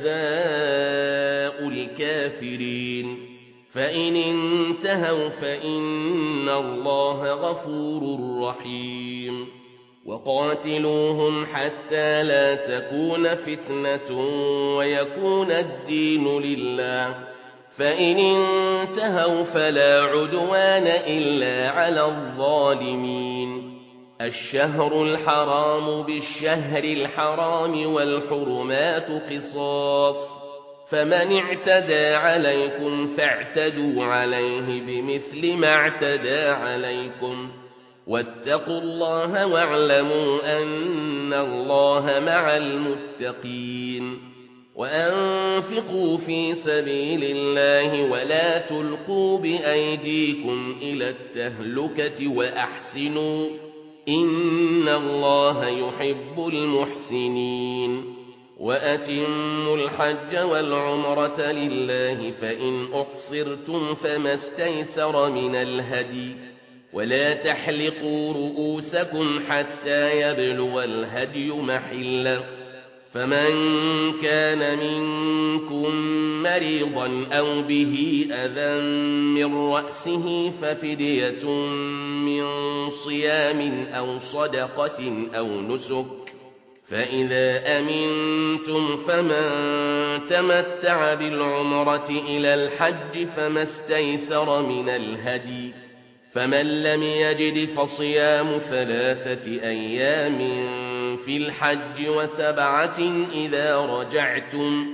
جزاء الكافرين فإن انتهوا فإن الله غفور رحيم وقاتلوهم حتى لا تكون فتنة ويكون الدين لله فإن انتهوا فلا عدوان إلا على الظالمين الشهر الحرام بالشهر الحرام والحرمات قصاص فمن اعتدى عليكم فاعتدوا عليه بمثل ما اعتدى عليكم واتقوا الله واعلموا أن الله مع المتقين وأنفقوا في سبيل الله ولا تلقوا بأيديكم إلى التهلكة وأحسنوا إن الله يحب المحسنين وأتموا الحج والعمرة لله فإن أحصرتم فما استيسر من الهدي ولا تحلقوا رؤوسكم حتى يبلغ الهدي محله فمن كان منكم مريضا أو به أذى من رأسه ففدية من صيام أو صدقة أو نسك فإذا أمنتم فمن تمتع بالعمرة إلى الحج فما استيسر من الهدي فمن لم يجد فصيام 3 أيام في الحج و7 إذا رجعتم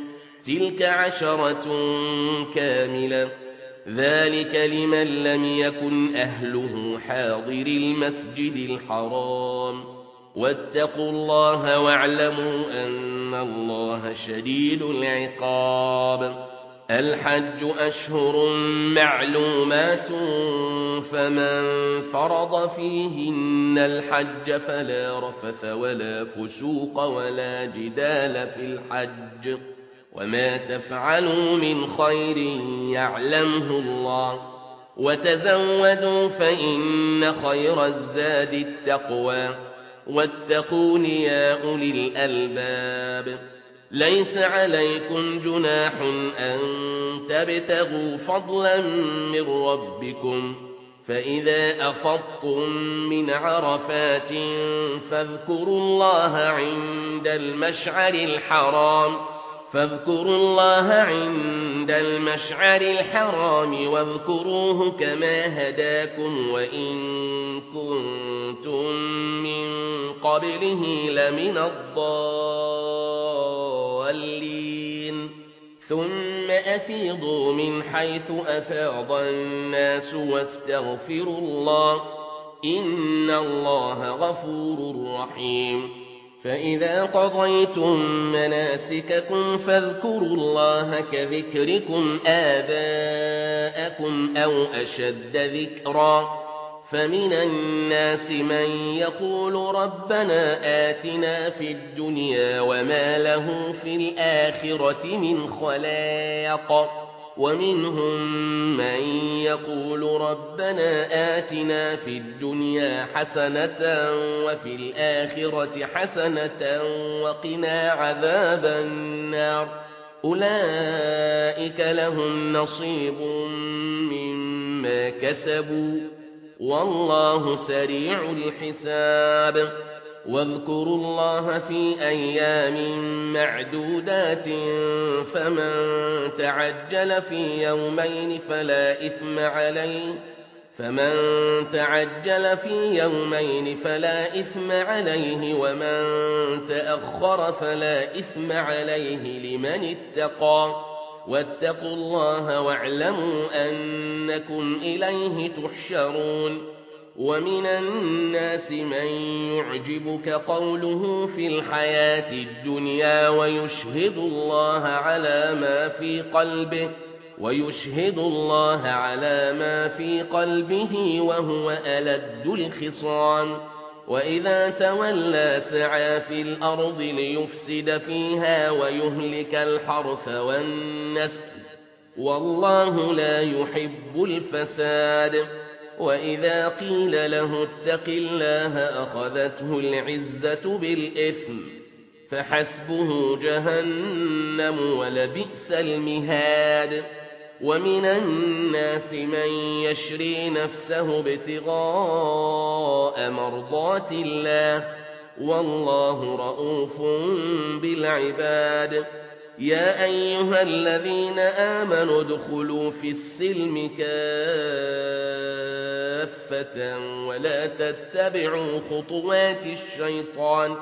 تلك 10 كاملة ذلك لمن لم يكن أهله حاضر المسجد الحرام واتقوا الله واعلموا أن الله شديد العقاب الحج أشهر معلومات فمن فرض فيهن الحج فلا رفث ولا فسوق ولا جدال في الحج وما تفعلوا من خير يعلمه الله وتزودوا فإن خير الزاد التقوى واتقون يا أولي الألباب ليس عليكم جناح أن تبتغوا فضلا من ربكم فإذا أفضتم من عرفات فاذكروا الله عند المشعر الحرام واذكروه كما هداكم وإن كنتم من قبله لمن الضالين ثم أفيضوا من حيث أفاض الناس واستغفروا الله إن الله غفور رحيم فإذا قضيتم مناسككم فاذكروا الله كذكركم آباءكم أو أشد ذكرا فمن الناس من يقول ربنا آتنا في الدنيا وما له في الآخرة من خلاق ومنهم من يقول ربنا آتنا في الدنيا حسنة وفي الآخرة حسنة وقنا عذاب النار أولئك لهم نصيب مما كسبوا والله سريع الحساب واذكروا الله في أيام معدودات فمن تعجل في يومين فلا إثم عليه ومن تأخر فلا إثم عليه لمن اتقى واتقوا الله واعلموا أنكم إليه تحشرون ومن الناس من يعجبك قوله في الحياة الدنيا ويشهد الله على ما في قلبه وهو ألد الخصام وإذا تولى سعى في الأرض ليفسد فيها ويهلك الحرث والنسل والله لا يحب الفساد وإذا قيل له اتق الله أخذته العزة بالإثم فحسبه جهنم ولبئس المهاد ومن الناس من يشري نفسه ابتغاء مرضات الله والله رؤوف بالعباد يا أيها الذين آمنوا ادخلوا في السلم كافة ولا تتبعوا خطوات الشيطان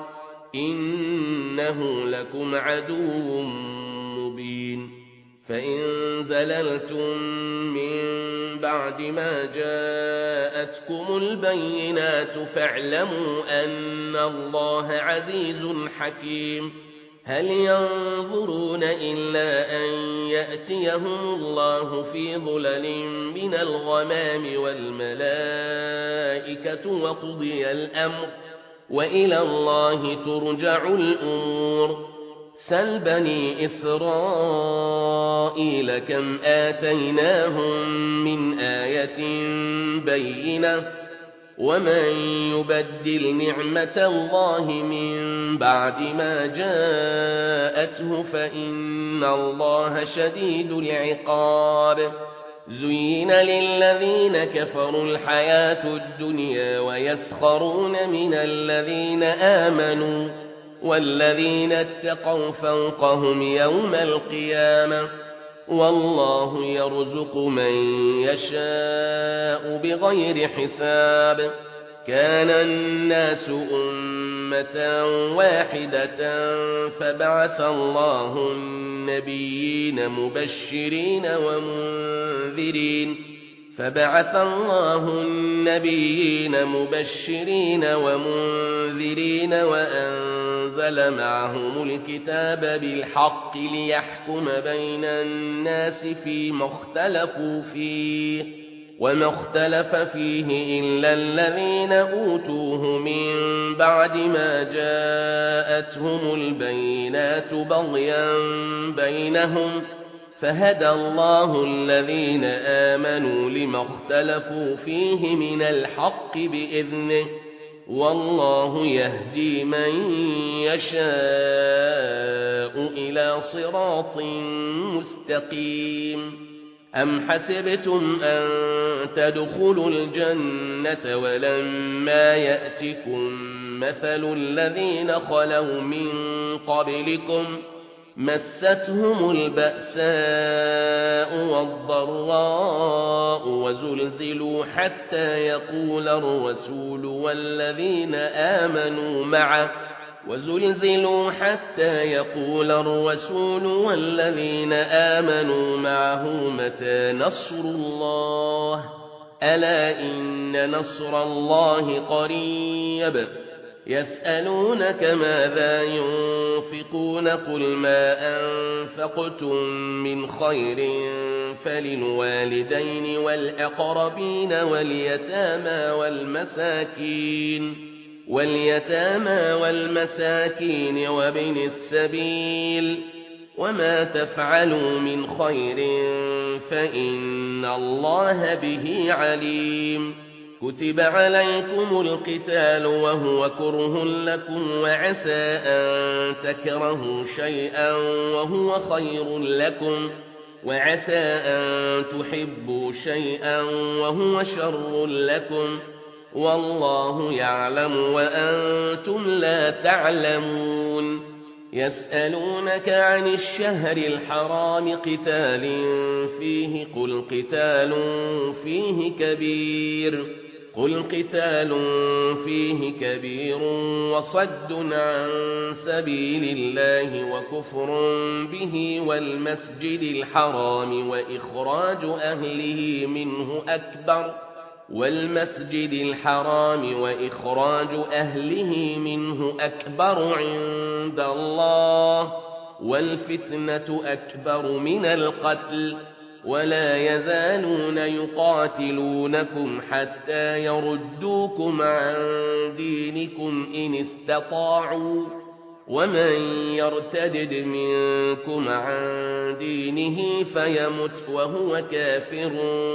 إنه لكم عدو مبين فإن زللتم من بعد ما جاءتكم البينات فاعلموا أن الله عزيز حكيم هل ينظرون إلا أن يأتيهم الله في ظلل من الغمام والملائكة وقضي الأمر وإلى الله ترجع الأمور سل بني إسرائيل كم آتيناهم من آية بينة ومن يبدل نعمة الله من بعد ما جاءته فإن الله شديد العقاب زين للذين كفروا الحياة الدنيا ويسخرون من الذين آمنوا والذين اتقوا فوقهم يوم القيامة والله يرزق من يشاء بغير حساب كان الناس أمة واحدة فبعث الله النبيين مبشرين ومنذرين وأنزل معهم الكتاب بالحق ليحكم بين الناس فيما اختلفوا فيه وما اختلف فيه إلا الذين أوتوه من بعد ما جاءتهم البينات بغيا بينهم فهدى الله الذين آمنوا لما اختلفوا فيه من الحق بإذنه والله يهدي من يشاء إلى صراط مستقيم. أم حسبتم أن تدخلوا الجنة ولما يأتكم مثل الذين خلوا من قبلكم مستهم البأساء والضراء وزلزلوا حتى يقول الرسول والذين آمنوا معه متى نصر الله ألا إن نصر الله قريب. يسألونك ماذا ينفقون قل ما أنفقتم من خير فللوالدين والأقربين واليتامى والمساكين وابن السبيل وما تفعلوا من خير فإن الله به عليم. كتب عليكم القتال وهو كره لكم وعسى أن تكرهوا شيئا وهو خير لكم وعسى أن تحبوا شيئا وهو شر لكم والله يعلم وأنتم لا تعلمون. يسألونك عن الشهر الحرام قتال فيه قل قتال فيه كبير وصد عن سبيل الله وكفر به والمسجد الحرام وإخراج أهله منه أكبر عند الله والفتنة أكبر من القتل ولا يزالون يقاتلونكم حتى يردوكم عن دينكم إن استطاعوا ومن يرتدد منكم عن دينه فيمت وهو كافر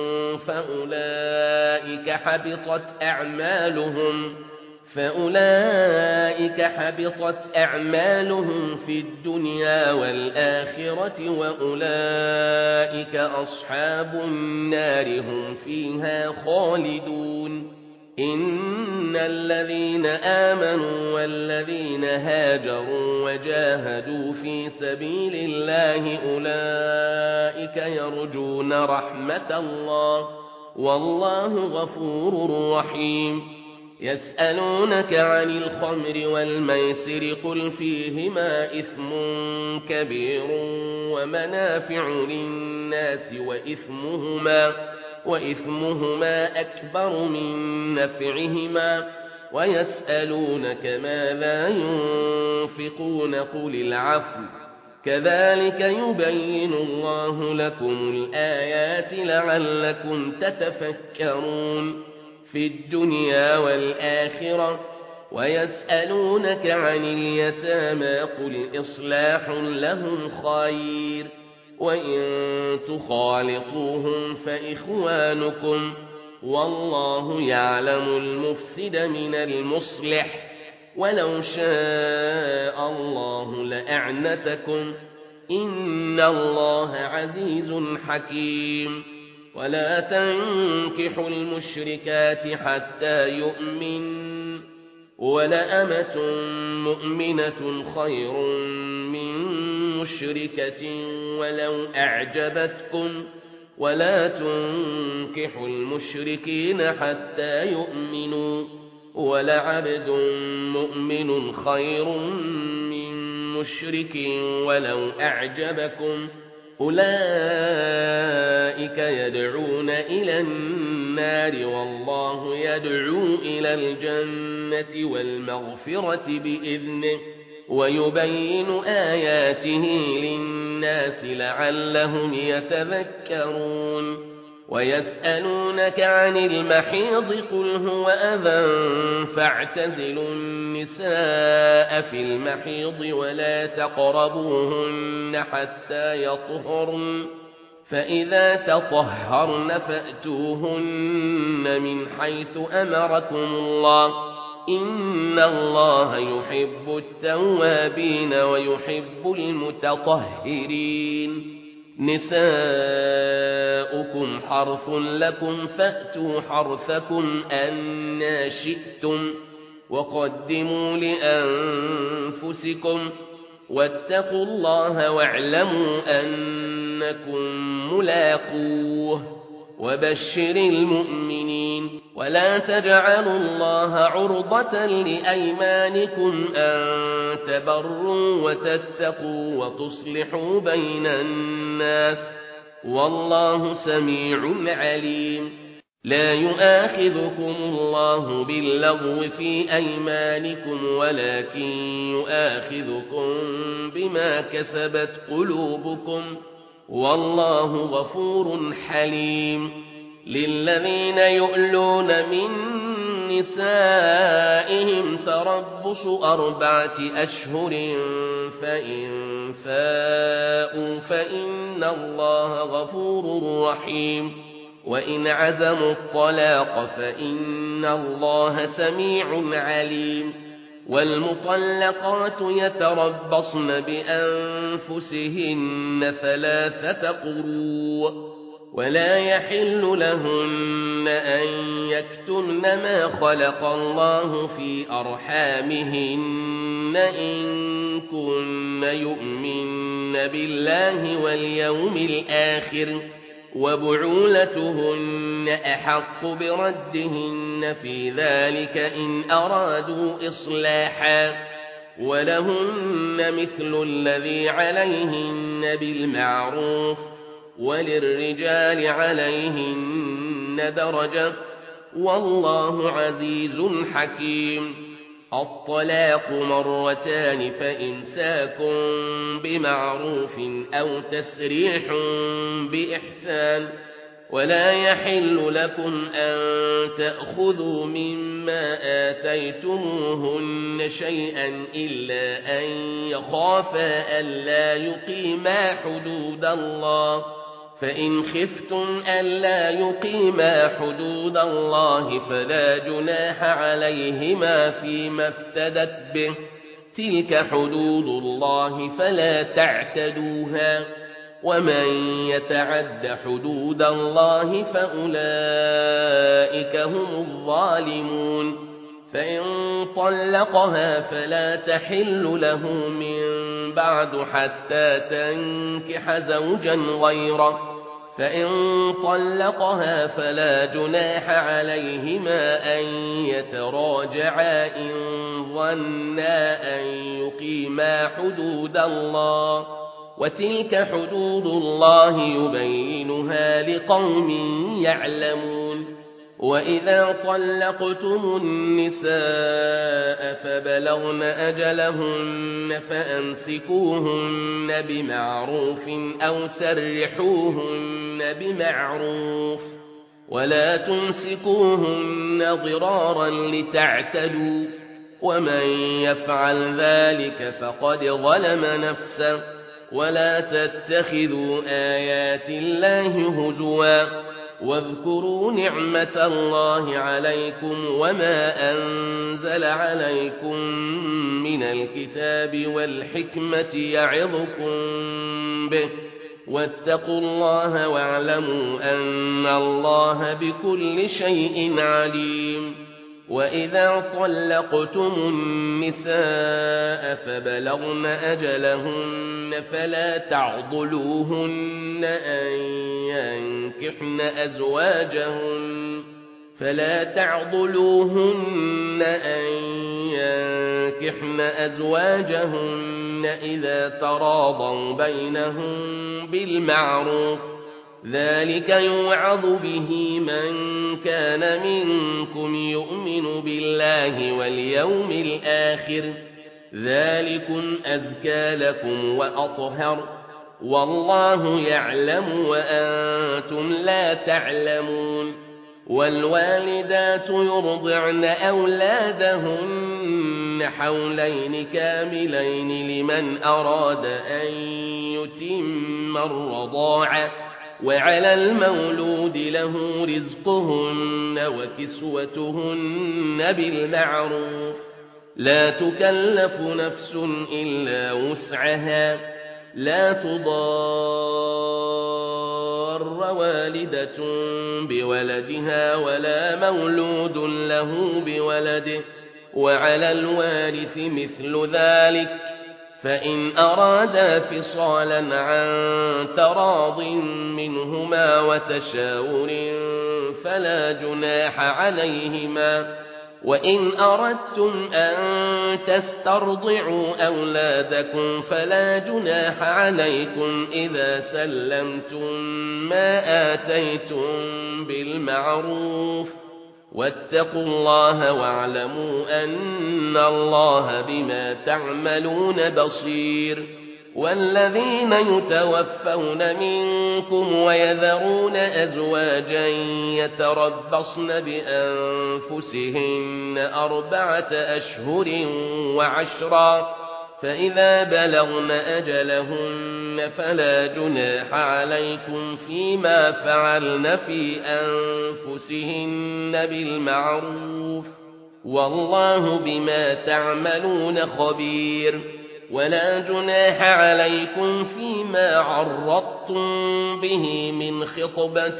فأولئك حبطت أعمالهم في الدنيا والآخرة وأولئك أصحاب النار هم فيها خالدون. إن الذين آمنوا والذين هاجروا وجاهدوا في سبيل الله أولئك يرجون رحمة الله والله غفور رحيم. يسألونك عن الخمر والميسر قل فيهما إثم كبير ومنافع للناس وإثمهما أكبر من نفعهما ويسألونك ماذا ينفقون قل العفو كذلك يبين الله لكم الآيات لعلكم تتفكرون في الدنيا والآخرة. ويسألونك عن اليتامى قل إصلاح لهم خير وإن تخالطوهم فإخوانكم والله يعلم المفسد من المصلح ولو شاء الله لأعنتكم إن الله عزيز حكيم. ولا تنكحوا المشركات حتى يؤمن ولأمة مؤمنة خير من مشركة ولو أعجبتكم ولا تنكحوا المشركين حتى يؤمنوا ولعبد مؤمن خير من مشرك ولو أعجبكم أولئك يدعون إلى النار والله يدعو إلى الجنة والمغفرة بإذنه ويبين آياته للناس لعلهم يتذكرون ويسألونك عن المحيض قل هو أذى فاعتزلوا النساء في المحيض ولا تقربوهن حتى يطهرن فإذا تطهرن فأتوهن من حيث أمركم الله إن الله يحب التوابين ويحب المتطهرين نساؤكم حرث لكم فأتوا حرثكم أنى شئتم وقدموا لأنفسكم واتقوا الله واعلموا أنكم ملاقوه وبشر المؤمنين ولا تجعلوا الله عرضة لأيمانكم أن تبروا وتتقوا وتصلحوا بين الناس والله سميع عليم لا يؤاخذكم الله باللغو في أيمانكم ولكن يؤاخذكم بما كسبت قلوبكم والله غفور حليم للذين يؤلون من نسائهم تربص 4 أشهر فإن فاءوا فإن الله غفور رحيم وإن عزموا الطلاق فإن الله سميع عليم والمطلقات يتربصن بأنفسهن 3 قروء ولا يحل لهن أن يكتمن ما خلق الله في أرحامهن إن كن يؤمن بالله واليوم الآخر وبعولتهن أحق بردهن في ذلك إن أرادوا إصلاحا ولهن مثل الذي عليهن بالمعروف وللرجال عليهن درجة والله عزيز حكيم الطلاق 2 فإمساك بمعروف أو تسريح بإحسان ولا يحل لكم أن تأخذوا مما آتيتموهن شيئا إلا أن يخافا ألا يقيما حدود الله فإن خفتم ألا يقيما حدود الله فلا جناح عليهما فيما افتدت به تلك حدود الله فلا تعتدوها ومن يتعد حدود الله فأولئك هم الظالمون فإن طلقها فلا تحل له من بعد حتى تنكح زوجا غيره فإن طلقها فلا جناح عليهما أن يتراجعا إن ظنا أن يقيما حدود الله وتلك حدود الله يبينها لقوم يعلمون وإذا طلقتم النساء فبلغن أجلهن فأمسكوهن بمعروف أو سرحوهن بمعروف ولا تمسكوهن ضرارا لتعتدوا ومن يفعل ذلك فقد ظلم نفسه ولا تتخذوا آيات الله هزوا واذكروا نعمة الله عليكم وما أنزل عليكم من الكتاب والحكمة يعظكم به واتقوا الله واعلموا أن الله بكل شيء عليم وإذا طلقتم النساء فبلغن أجلهن فلا تعضلوهن أن ينكحن أزواجهن فلا تعضلوهن أن ينكحن أزواجهن إذا تراضوا بينهم بالمعروف ذلك يوعظ به من كان منكم يؤمن بالله واليوم الآخر ذلكم أزكى لكم وأطهر والله يعلم وأنتم لا تعلمون والوالدات يرضعن أولادهن حولين كاملين لمن أراد أن يتم الرضاعة وعلى المولود له رزقهن وكسوتهن بالمعروف لا تكلف نفس إلا وسعها لا تضار والدة بولدها ولا مولود له بولده وعلى الوارث مثل ذلك فإن أرادا فصالا عن تراض منهما وتشاور فلا جناح عليهما وإن أردتم أن تسترضعوا أولادكم فلا جناح عليكم إذا سلمتم ما آتيتم بالمعروف واتقوا الله واعلموا أن الله بما تعملون بصير والذين يتوفون منكم ويذرون أزواجا يتربصن بأنفسهن 4 أشهر وعشرا فإذا بلغن أجلهن فلا جناح عليكم فيما فعلن في أنفسهن بالمعروف والله بما تعملون خبير ولا جناح عليكم فيما عرضتم به من خطبة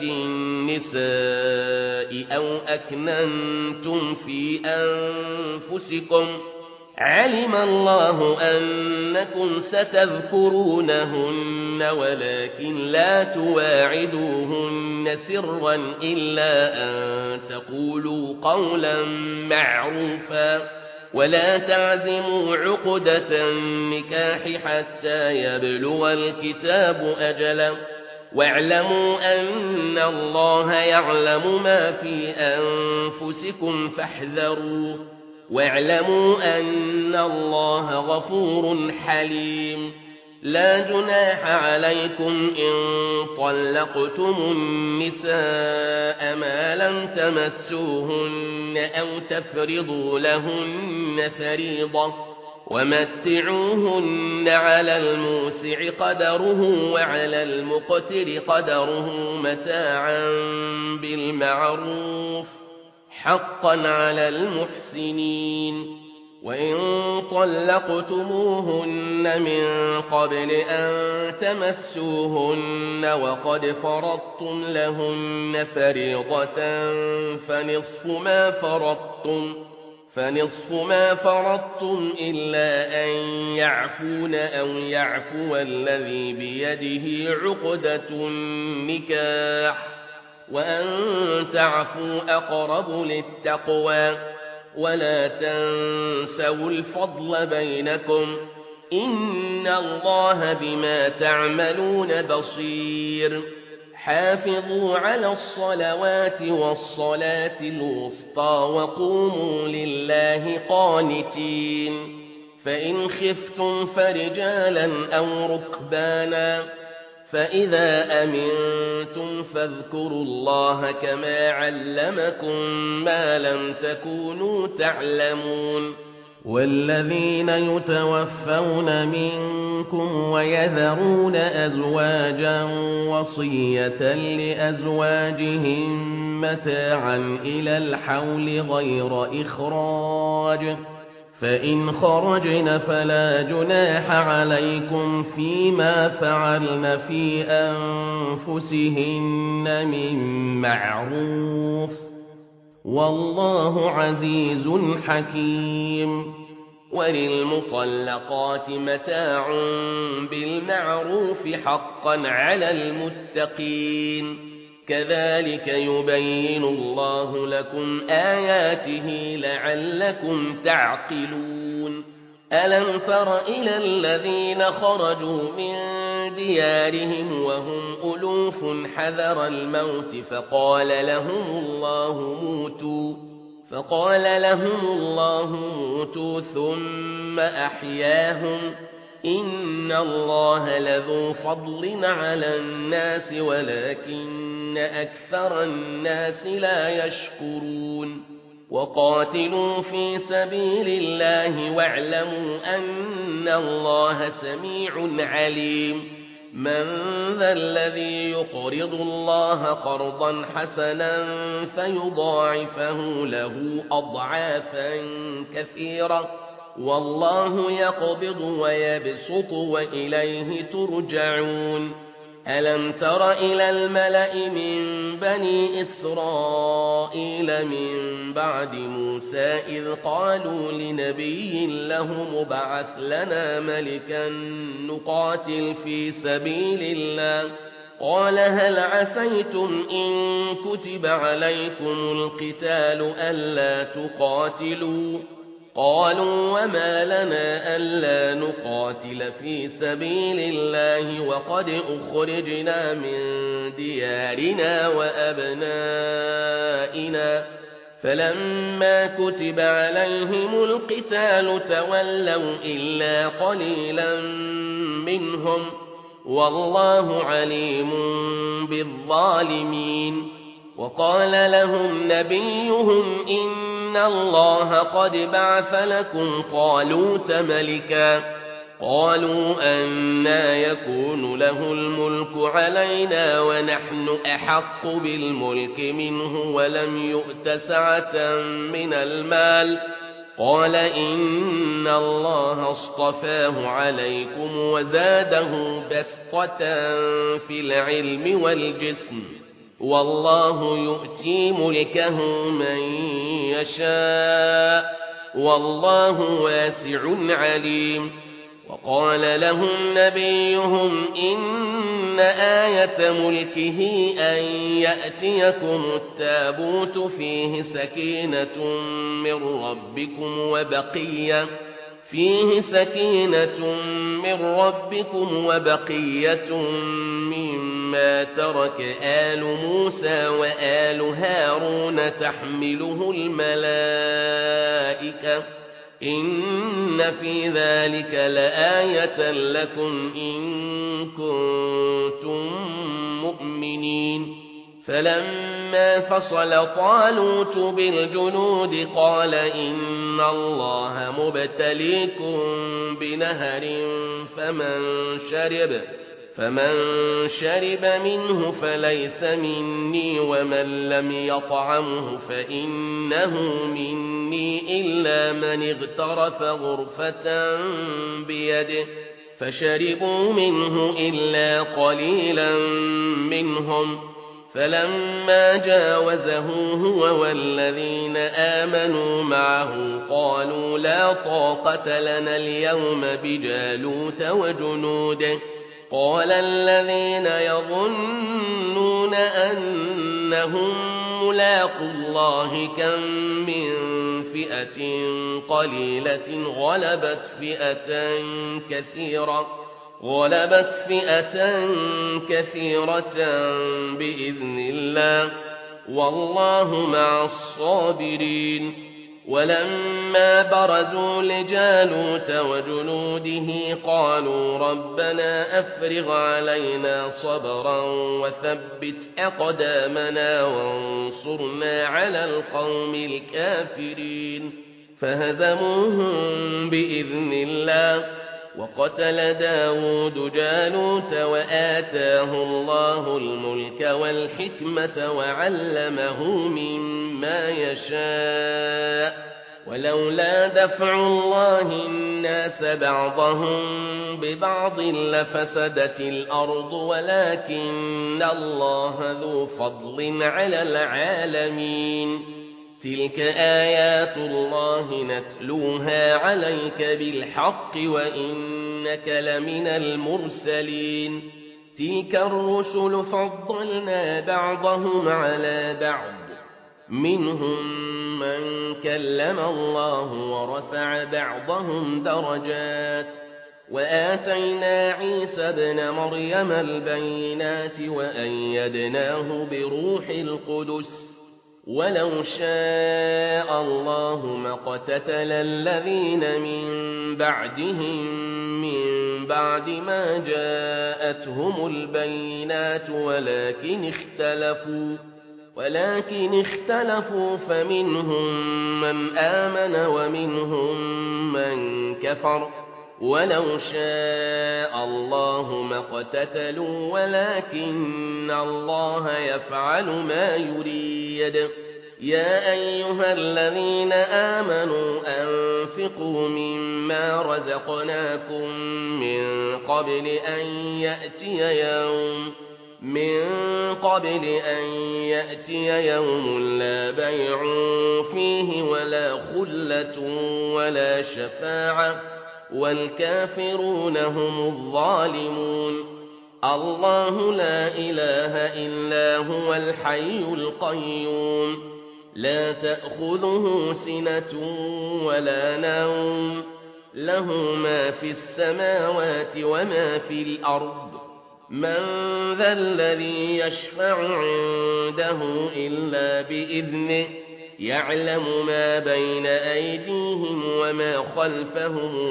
النساء أو أكننتم في أنفسكم علم الله أنكم ستذكرونهن ولكن لا تواعدوهن سرا إلا أن تقولوا قولا معروفا ولا تعزموا عقدة النكاح حتى يبلغ الكتاب أجله واعلموا أن الله يعلم ما في أنفسكم فاحذروه واعلموا أن الله غفور حليم لا جناح عليكم إن طلقتم النساء ما لم تمسوهن أو تفرضوا لهن فريضة ومتعوهن على الموسع قدره وعلى المقتر قدره متاعا بالمعروف حقا على المحسنين وإن طلقتموهن من قبل أن تمسوهن وقد فرضتم لهن فريضة فنصف ما فرضتم إلا أن يعفون أو يعفو الذي بيده عقدة النكاح وأن تعفوا أقرب للتقوى ولا تنسوا الفضل بينكم إن الله بما تعملون بصير حافظوا على الصلوات والصلاة الوسطى وقوموا لله قانتين فإن خفتم فرجالا أو ركبانا فإذا أمنتم فاذكروا الله كما علمكم ما لم تكونوا تعلمون والذين يتوفون منكم ويذرون أزواجا وصية لأزواجهم متاعا إلى الحول غير إخراج فإن خرجن فلا جناح عليكم فيما فعلن في أنفسهن من معروف والله عزيز حكيم وللمطلقات متاع بالمعروف حقا على المتقين كذلك يبين الله لكم آياته لعلكم تعقلون ألم تر إلى الذين خرجوا من ديارهم وهم ألوف حذر الموت فقال لهم الله موتوا ثم أحياهم إن الله لذو فضل على الناس ولكن أكثر الناس لا يشكرون وقاتلوا في سبيل الله واعلموا أن الله سميع عليم من ذا الذي يقرض الله قرضا حسنا فيضاعفه له أضعافا كثيرة والله يقبض ويبسط وإليه ترجعون ألم تر إلى الملأ من بني إسرائيل من بعد موسى إذ قالوا لنبي له مبعث لنا ملكا نقاتل في سبيل الله قال هل عسيتم إن كتب عليكم القتال ألا تقاتلوا قالوا وما لنا ألا نقاتل في سبيل الله وقد أخرجنا من ديارنا وأبنائنا فلما كتب عليهم القتال تولوا إلا قليلا منهم والله عليم بالظالمين وقال لهم نبيهم إن الله قد بعث لكم طالوت ملكا قالوا أنى يكون له الملك علينا ونحن أحق بالملك منه ولم يؤت سعة من المال قال إن الله اصطفاه عليكم وزاده بسطة في العلم والجسم والله يؤتي ملكه من يشاء والله واسع عليم وقال لهم نبيهم إن آية ملكه أن يأتيكم التابوت فيه سكينة من ربكم وبقية مما ترك آل موسى وآل هارون تحمله الملائكة إن في ذلك لآية لكم إن كنتم مؤمنين فلما فصل طالوت بالجنود قال إن الله مبتليكم بنهر فمن شرب منه فليس مني ومن لم يطعمه فإنه مني إلا من اغترف غرفة بيده فشربوا منه إلا قليلا منهم فلما جاوزه هو والذين آمنوا معه قالوا لا طاقة لنا اليوم بجالوت وجنوده قال الذين يظنون أنهم ملاقو الله كم من فئة قليلة غلبت فئة كثيرة بإذن الله والله مع الصابرين ولما برزوا لجالوت وجنوده قالوا ربنا أفرغ علينا صبرا وثبت أقدامنا وانصرنا على القوم الكافرين فهزموهم بإذن الله وقتل داود جالوت وآتاه الله الملك والحكمة وعلمه مما يشاء ولولا دفع الله الناس بعضهم ببعض لفسدت الأرض ولكن الله ذو فضل على العالمين تلك آيات الله نتلوها عليك بالحق وإنك لمن المرسلين تلك الرسل فضلنا بعضهم على بعض منهم من كلم الله ورفع بعضهم درجات وآتينا عيسى ابن مريم البينات وأيدناه بروح القدس ولو شاء الله ما اقتتل الذين من بعدهم من بعد ما جاءتهم البينات ولكن اختلفوا فمنهم من آمن ومنهم من كفر ولو شاء الله ما اقتتلوا ولكن الله يفعل ما يريد يا أيها الذين آمنوا أنفقوا مما رزقناكم من قبل أن يأتي يوم لا بيع فيه ولا خلة ولا شفاعة والكافرون هم الظالمون الله لا إله إلا هو الحي القيوم لا تأخذه سنة ولا نوم له ما في السماوات وما في الأرض من ذا الذي يشفع عنده إلا بإذنه يعلم ما بين أيديهم وما خلفهم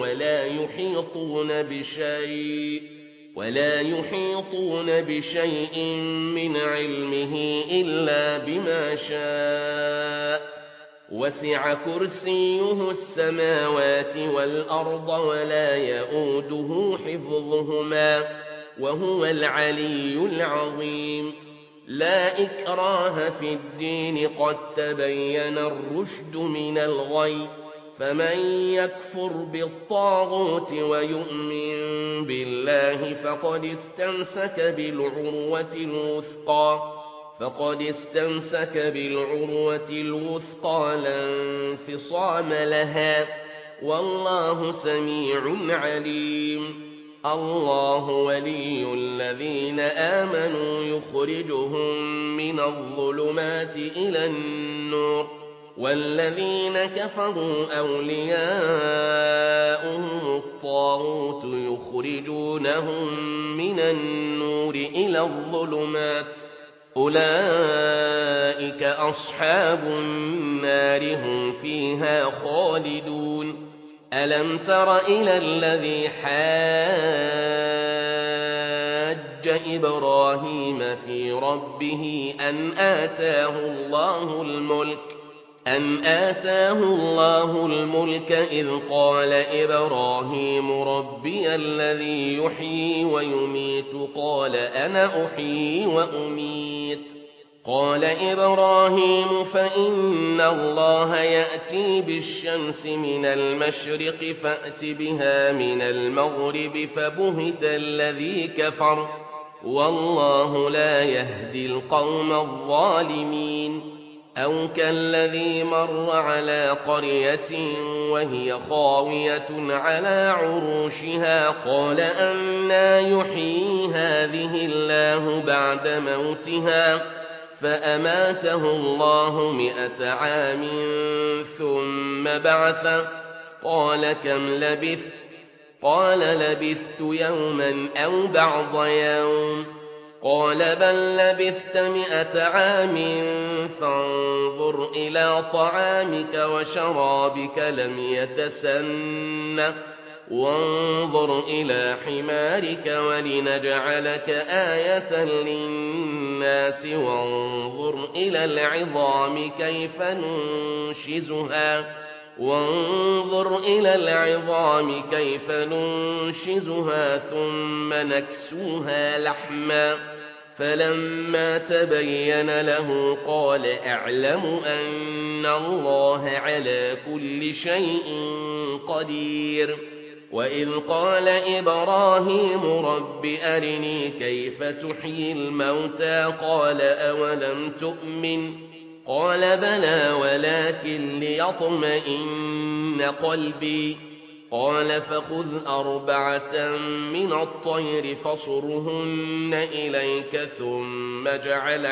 ولا يحيطون بشيء من علمه إلا بما شاء وسع كرسيه السماوات والأرض ولا يؤوده حفظهما وهو العلي العظيم لا إكراه في الدين قد تبين الرشد من الغي فمن يكفر بالطاغوت ويؤمن بالله فقد استمسك بالعروة الوثقى لا انفصام لها والله سميع عليم الله ولي الذين آمنوا يخرجهم من الظلمات إلى النور والذين كفروا أولياؤهم الطاغوت يخرجونهم من النور إلى الظلمات أولئك أصحاب النار هم فيها خالدون ألم تر إلى الذي حاج إبراهيم في ربه أن آتاه الله الملك إذ قال إبراهيم ربي الذي يحيي ويميت قال أنا أحيي وأميت قال إبراهيم فإن الله يأتي بالشمس من المشرق فأت بها من المغرب فبهت الذي كفر والله لا يهدي القوم الظالمين أو كالذي مر على قرية وهي خاوية على عروشها قال أنى يحيي هذه الله بعد موتها فأماته الله 100 عام ثم بعثه قال كم لبثت قال لبثت يوما أو بعض يوم قال بل لبثت 100 عام فانظر إلى طعامك وشرابك لم يتسنه وانظر إلى حمارك ولنجعلك آية للناس وانظر إلى العظام كيف ننشزها ثم نكسوها لحما فلما تبين له قال أعلم أن الله على كل شيء قدير وإذ قال إبراهيم رب أرني كيف تحيي الموتى قال أولم تؤمن قال بلى ولكن ليطمئن قلبي قال فخذ 4 من الطير فصرهن إليك ثم اجعل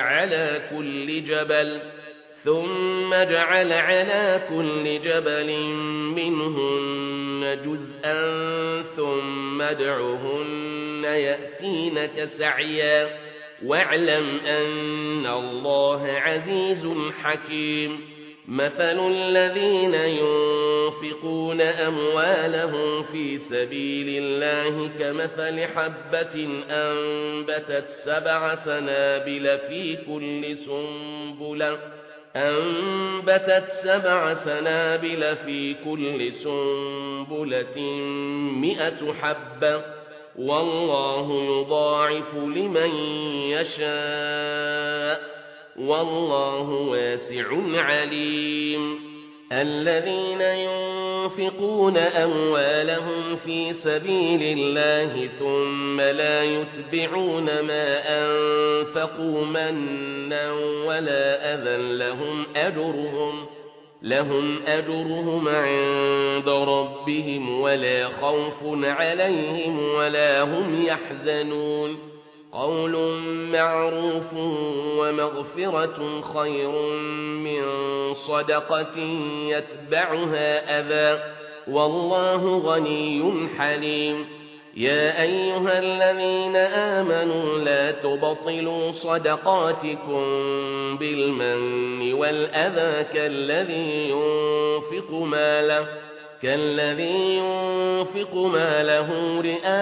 على كل جبل منهن جزءا ثم ادعهن يأتينك سعيا واعلم أن الله عزيز حكيم مثل الذين ينفقون أموالهم في سبيل الله كمثل حبة أنبتت 7 سنابل في كل سنبلة 100 حبة والله يضاعف لمن يشاء والله واسع عليم الذين ينفقون أموالهم في سبيل الله ثم لا يتبعون ما أنفقوا منا ولا أذى لهم أجرهم عند ربهم ولا خوف عليهم ولا هم يحزنون قول معروف ومغفرة خير من صدقة يتبعها أذى والله غني حليم يا أيها الذين آمنوا لا تبطلوا صدقاتكم بالمن والأذى كالذي ينفق ماله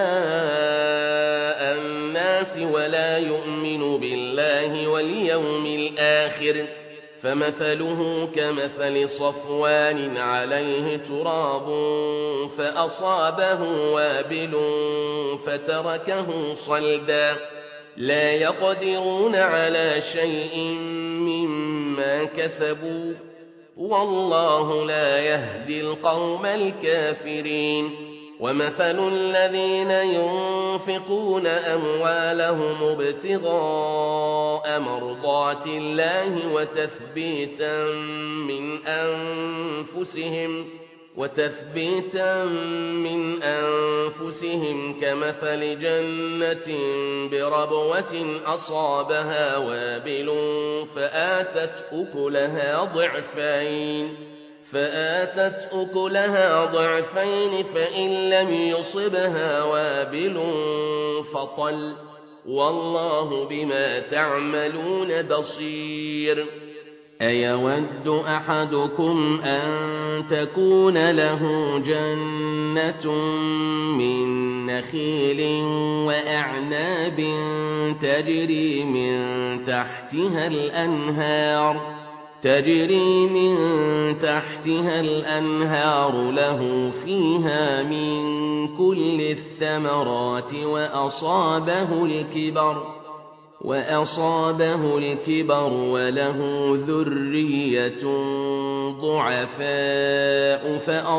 رئاء الناس ولا يؤمن بالله واليوم الآخر فمثله كمثل صفوان عليه تراب فأصابه وابل فتركه صلدا لا يقدرون على شيء مما كسبوا والله لا يهدي القوم الكافرين ومثل الذين ينفقون أموالهم ابتغاء مرضات الله وتثبيتا من أنفسهم كمثل جنة بربوة أصابها وابل فآتت أكلها ضعفين فإن لم يصبها وابل فطل والله بما تعملون بصير أيود أحدكم أن تكون له جنة من نخيل وأعناب تجري من تحتها الأنهار له فيها من كل الثمرات وأصابه الكبر وله ذرية ضعفاء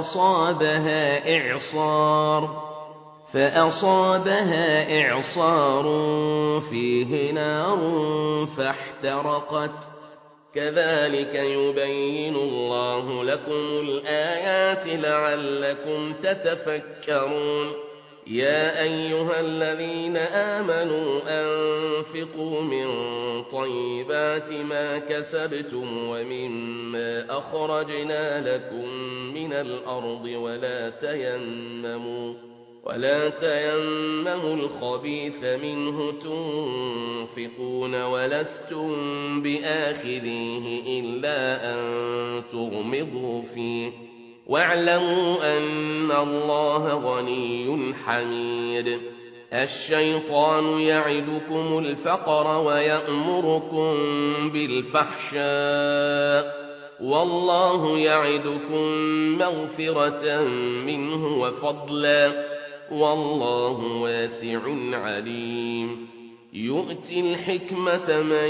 فأصابها إعصار فيه نار فاحترقت كذلك يبين الله لكم الآيات لعلكم تتفكرون يا أيها الذين آمنوا أنفقوا من طيبات ما كسبتم ومما أخرجنا لكم من الأرض ولا تيمموا الخبيث منه تنفقون ولستم بآخذيه إلا أن تغمضوا فيه واعلموا أن الله غني حميد الشيطان يعدكم الفقر ويأمركم بالفحشاء والله يعدكم مغفرة منه وفضلا والله واسع عليم يؤتي الحكمة من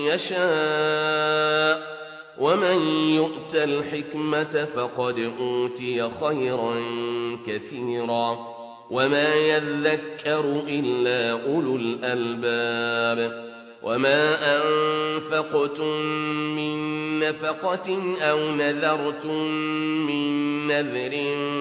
يشاء ومن يؤت الحكمة فقد أوتي خيرا كثيرا وما يذكر إلا أولو الألباب وما أنفقتم من نفقة أو نذرتم من نذر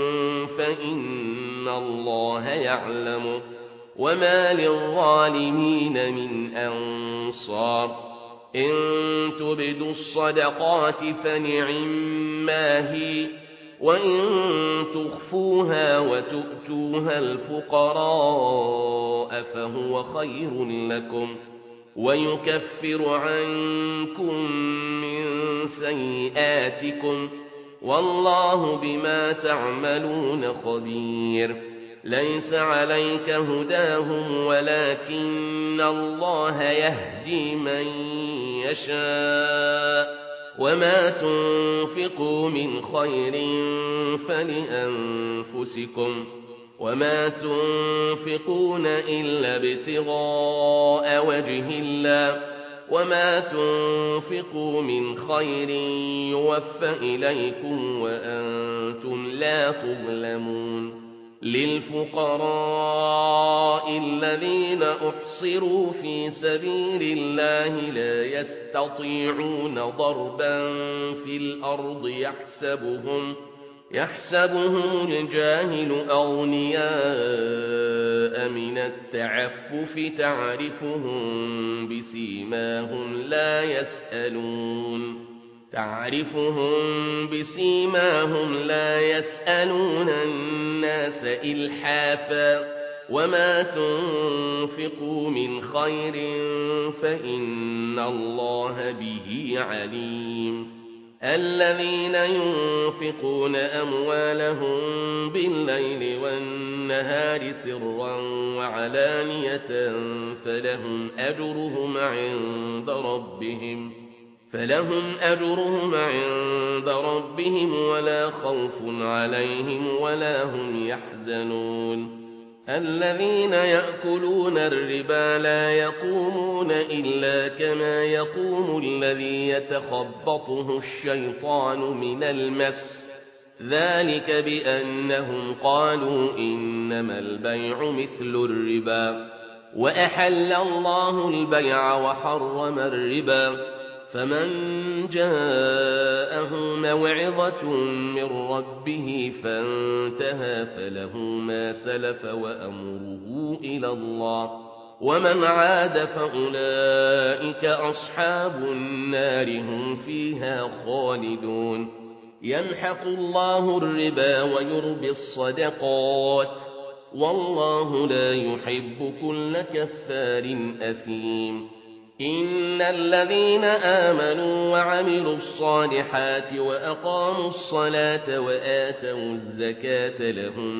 فإن الله يعلم وما للظالمين من أنصار إن تبدوا الصدقات فنعما هي وإن تخفوها وتؤتوها الفقراء فهو خير لكم ويكفر عنكم من سيئاتكم والله بما تعملون خبير ليس عليك هداهم ولكن الله يهدي من يشاء وما تنفقوا من خير فلأنفسكم وما تنفقون إلا ابتغاء وجه الله وما تنفقوا من خير يوفى إليكم وأنتم لا تظلمون للفقراء الذين أحصروا في سبيل الله لا يستطيعون ضربا في الأرض يحسبهم الجاهل أغنياء من التعفف تعرفهم بسيماهم لا يسألون الناس إلحافا وما تنفقوا من خير فإن الله به عليم الذين ينفقون أموالهم بالليل والنهار سرا وعلانية فلهم أجرهم عند ربهم ولا خوف عليهم ولا هم يحزنون الذين يأكلون الربا لا يقومون إلا كما يقوم الذي يتخبطه الشيطان من المس ذلك بأنهم قالوا إنما البيع مثل الربا وأحل الله البيع وحرم الربا فمن جاءه موعظة من ربه فانتهى فله ما سلف وأمره إلى الله ومن عاد فأولئك أصحاب النار هم فيها خالدون يمحق الله الربا ويربي الصدقات والله لا يحب كل كفار أثيم إن الذين آمنوا وعملوا الصالحات وأقاموا الصلاة وآتوا الزكاة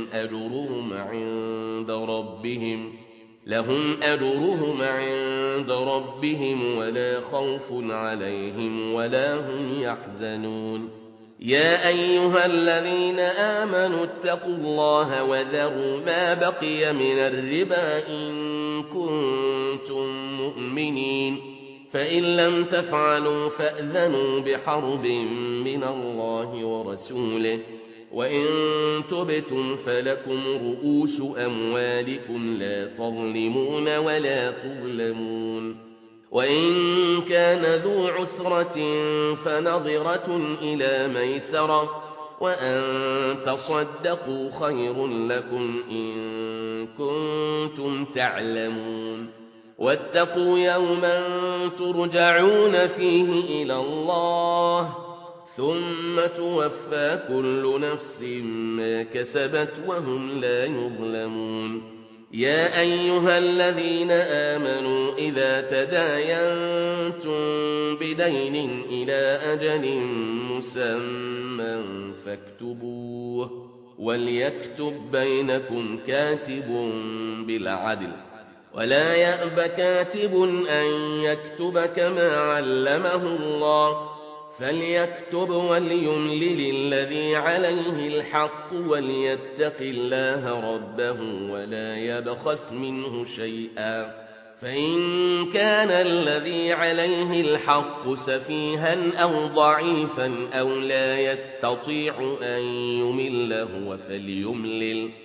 لهم أجرهم عند ربهم ولا خوف عليهم ولا هم يحزنون يا أيها الذين آمنوا اتقوا الله وذروا ما بقي من الربا إن كنتم مؤمنين فإن لم تفعلوا فأذنوا بحرب من الله ورسوله وإن تبتم فلكم رؤوس أموالكم لا تظلمون ولا تظلمون وإن كان ذو عسرة فنظرة إلى ميسرة وأن تصدقوا خير لكم إن كنتم تعلمون واتقوا يوما ترجعون فيه إلى الله ثم توفى كل نفس ما كسبت وهم لا يظلمون يا أيها الذين آمنوا إذا تداينتم بدين إلى أجل مسمى فاكتبوه وليكتب بينكم كاتب بالعدل ولا يأب كاتب أن يكتب كما علمه الله فليكتب وليملل الذي عليه الحق وليتق الله ربه ولا يبخس منه شيئا فإن كان الذي عليه الحق سفيها أو ضعيفا أو لا يستطيع أن يمل هو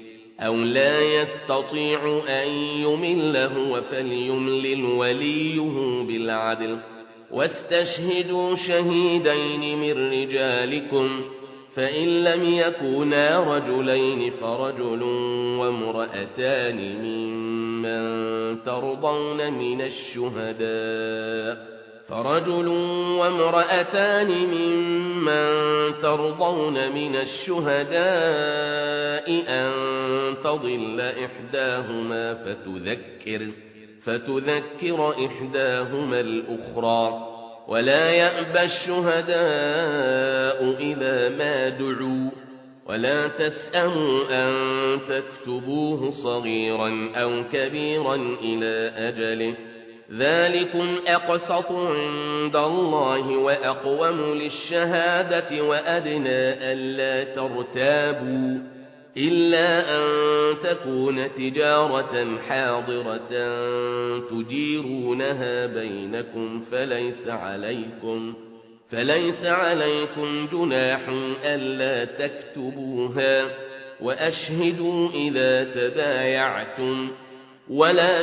أو لا يستطيع أن يمل هو فليملل وليه بالعدل واستشهدوا شهيدين من رجالكم فإن لم يكونا رجلين فرجل وامرأتان ممن ترضون من الشهداء أن تضل إحداهما فتذكر إحداهما الأخرى ولا يأبى الشهداء إذا ما دعوا ولا تسأموا أن تكتبوه صغيرا أو كبيرا إلى أجله ذلكم أقسط عند الله وأقوم للشهادة وأدنى ألا ترتابوا إلا أن تكون تجارة حاضرة تديرونها بينكم فليس عليكم جناح ألا تكتبوها وأشهدوا إذا تبايعتم ولا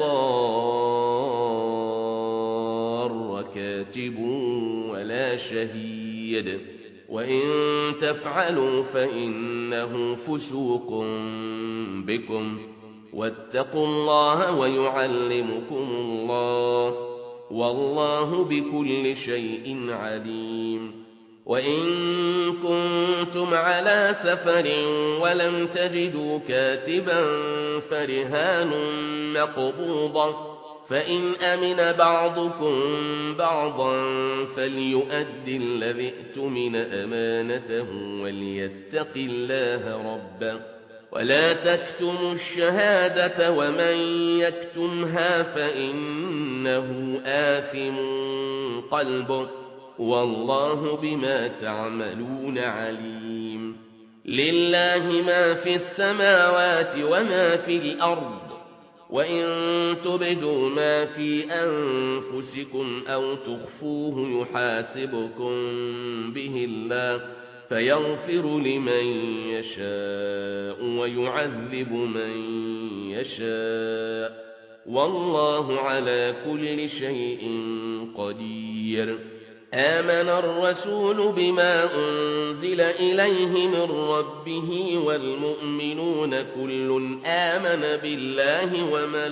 يضار كاتب ولا شهيد وإن تفعلوا فإنه فسوق بكم واتقوا الله ويعلمكم الله والله بكل شيء عليم وإن كنتم على سفر ولم تجدوا كاتبا فرهان مقبوضة فإن أمن بعضكم بعضا فليؤدي الذي ائتمن أمانته وليتق الله ربه ولا تكتموا الشهادة ومن يكتمها فإنه آثم قلبه والله بما تعملون عليم لله ما في السماوات وما في الأرض وإن تبدوا ما في أنفسكم أو تخفوه يحاسبكم به الله فيغفر لمن يشاء ويعذب من يشاء والله على كل شيء قدير آمن الرسول بما أنزل إليه من ربه والمؤمنون كل آمن بالله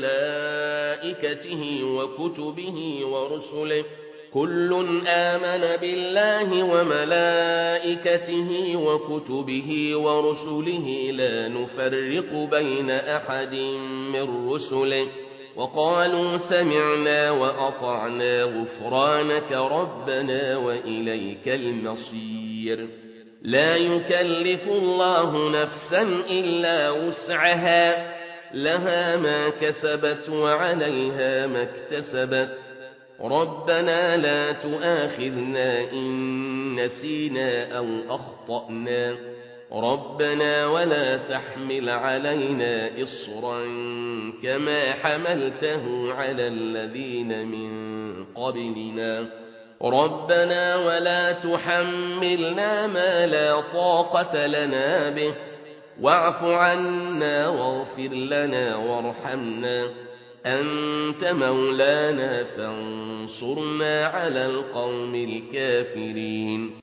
وملائكته وكتبه ورسله لا نفرق بين أحد من رسله وقالوا سمعنا وأطعنا غفرانك ربنا وإليك المصير لا يكلف الله نفسا إلا وسعها لها ما كسبت وعليها ما اكتسبت ربنا لا تؤاخذنا إن نسينا أو أخطأنا ربنا ولا تحمل علينا إصرا كما حملته على الذين من قبلنا ربنا ولا تحملنا ما لا طاقة لنا به واعف عنا واغفر لنا وارحمنا أنت مولانا فانصرنا على القوم الكافرين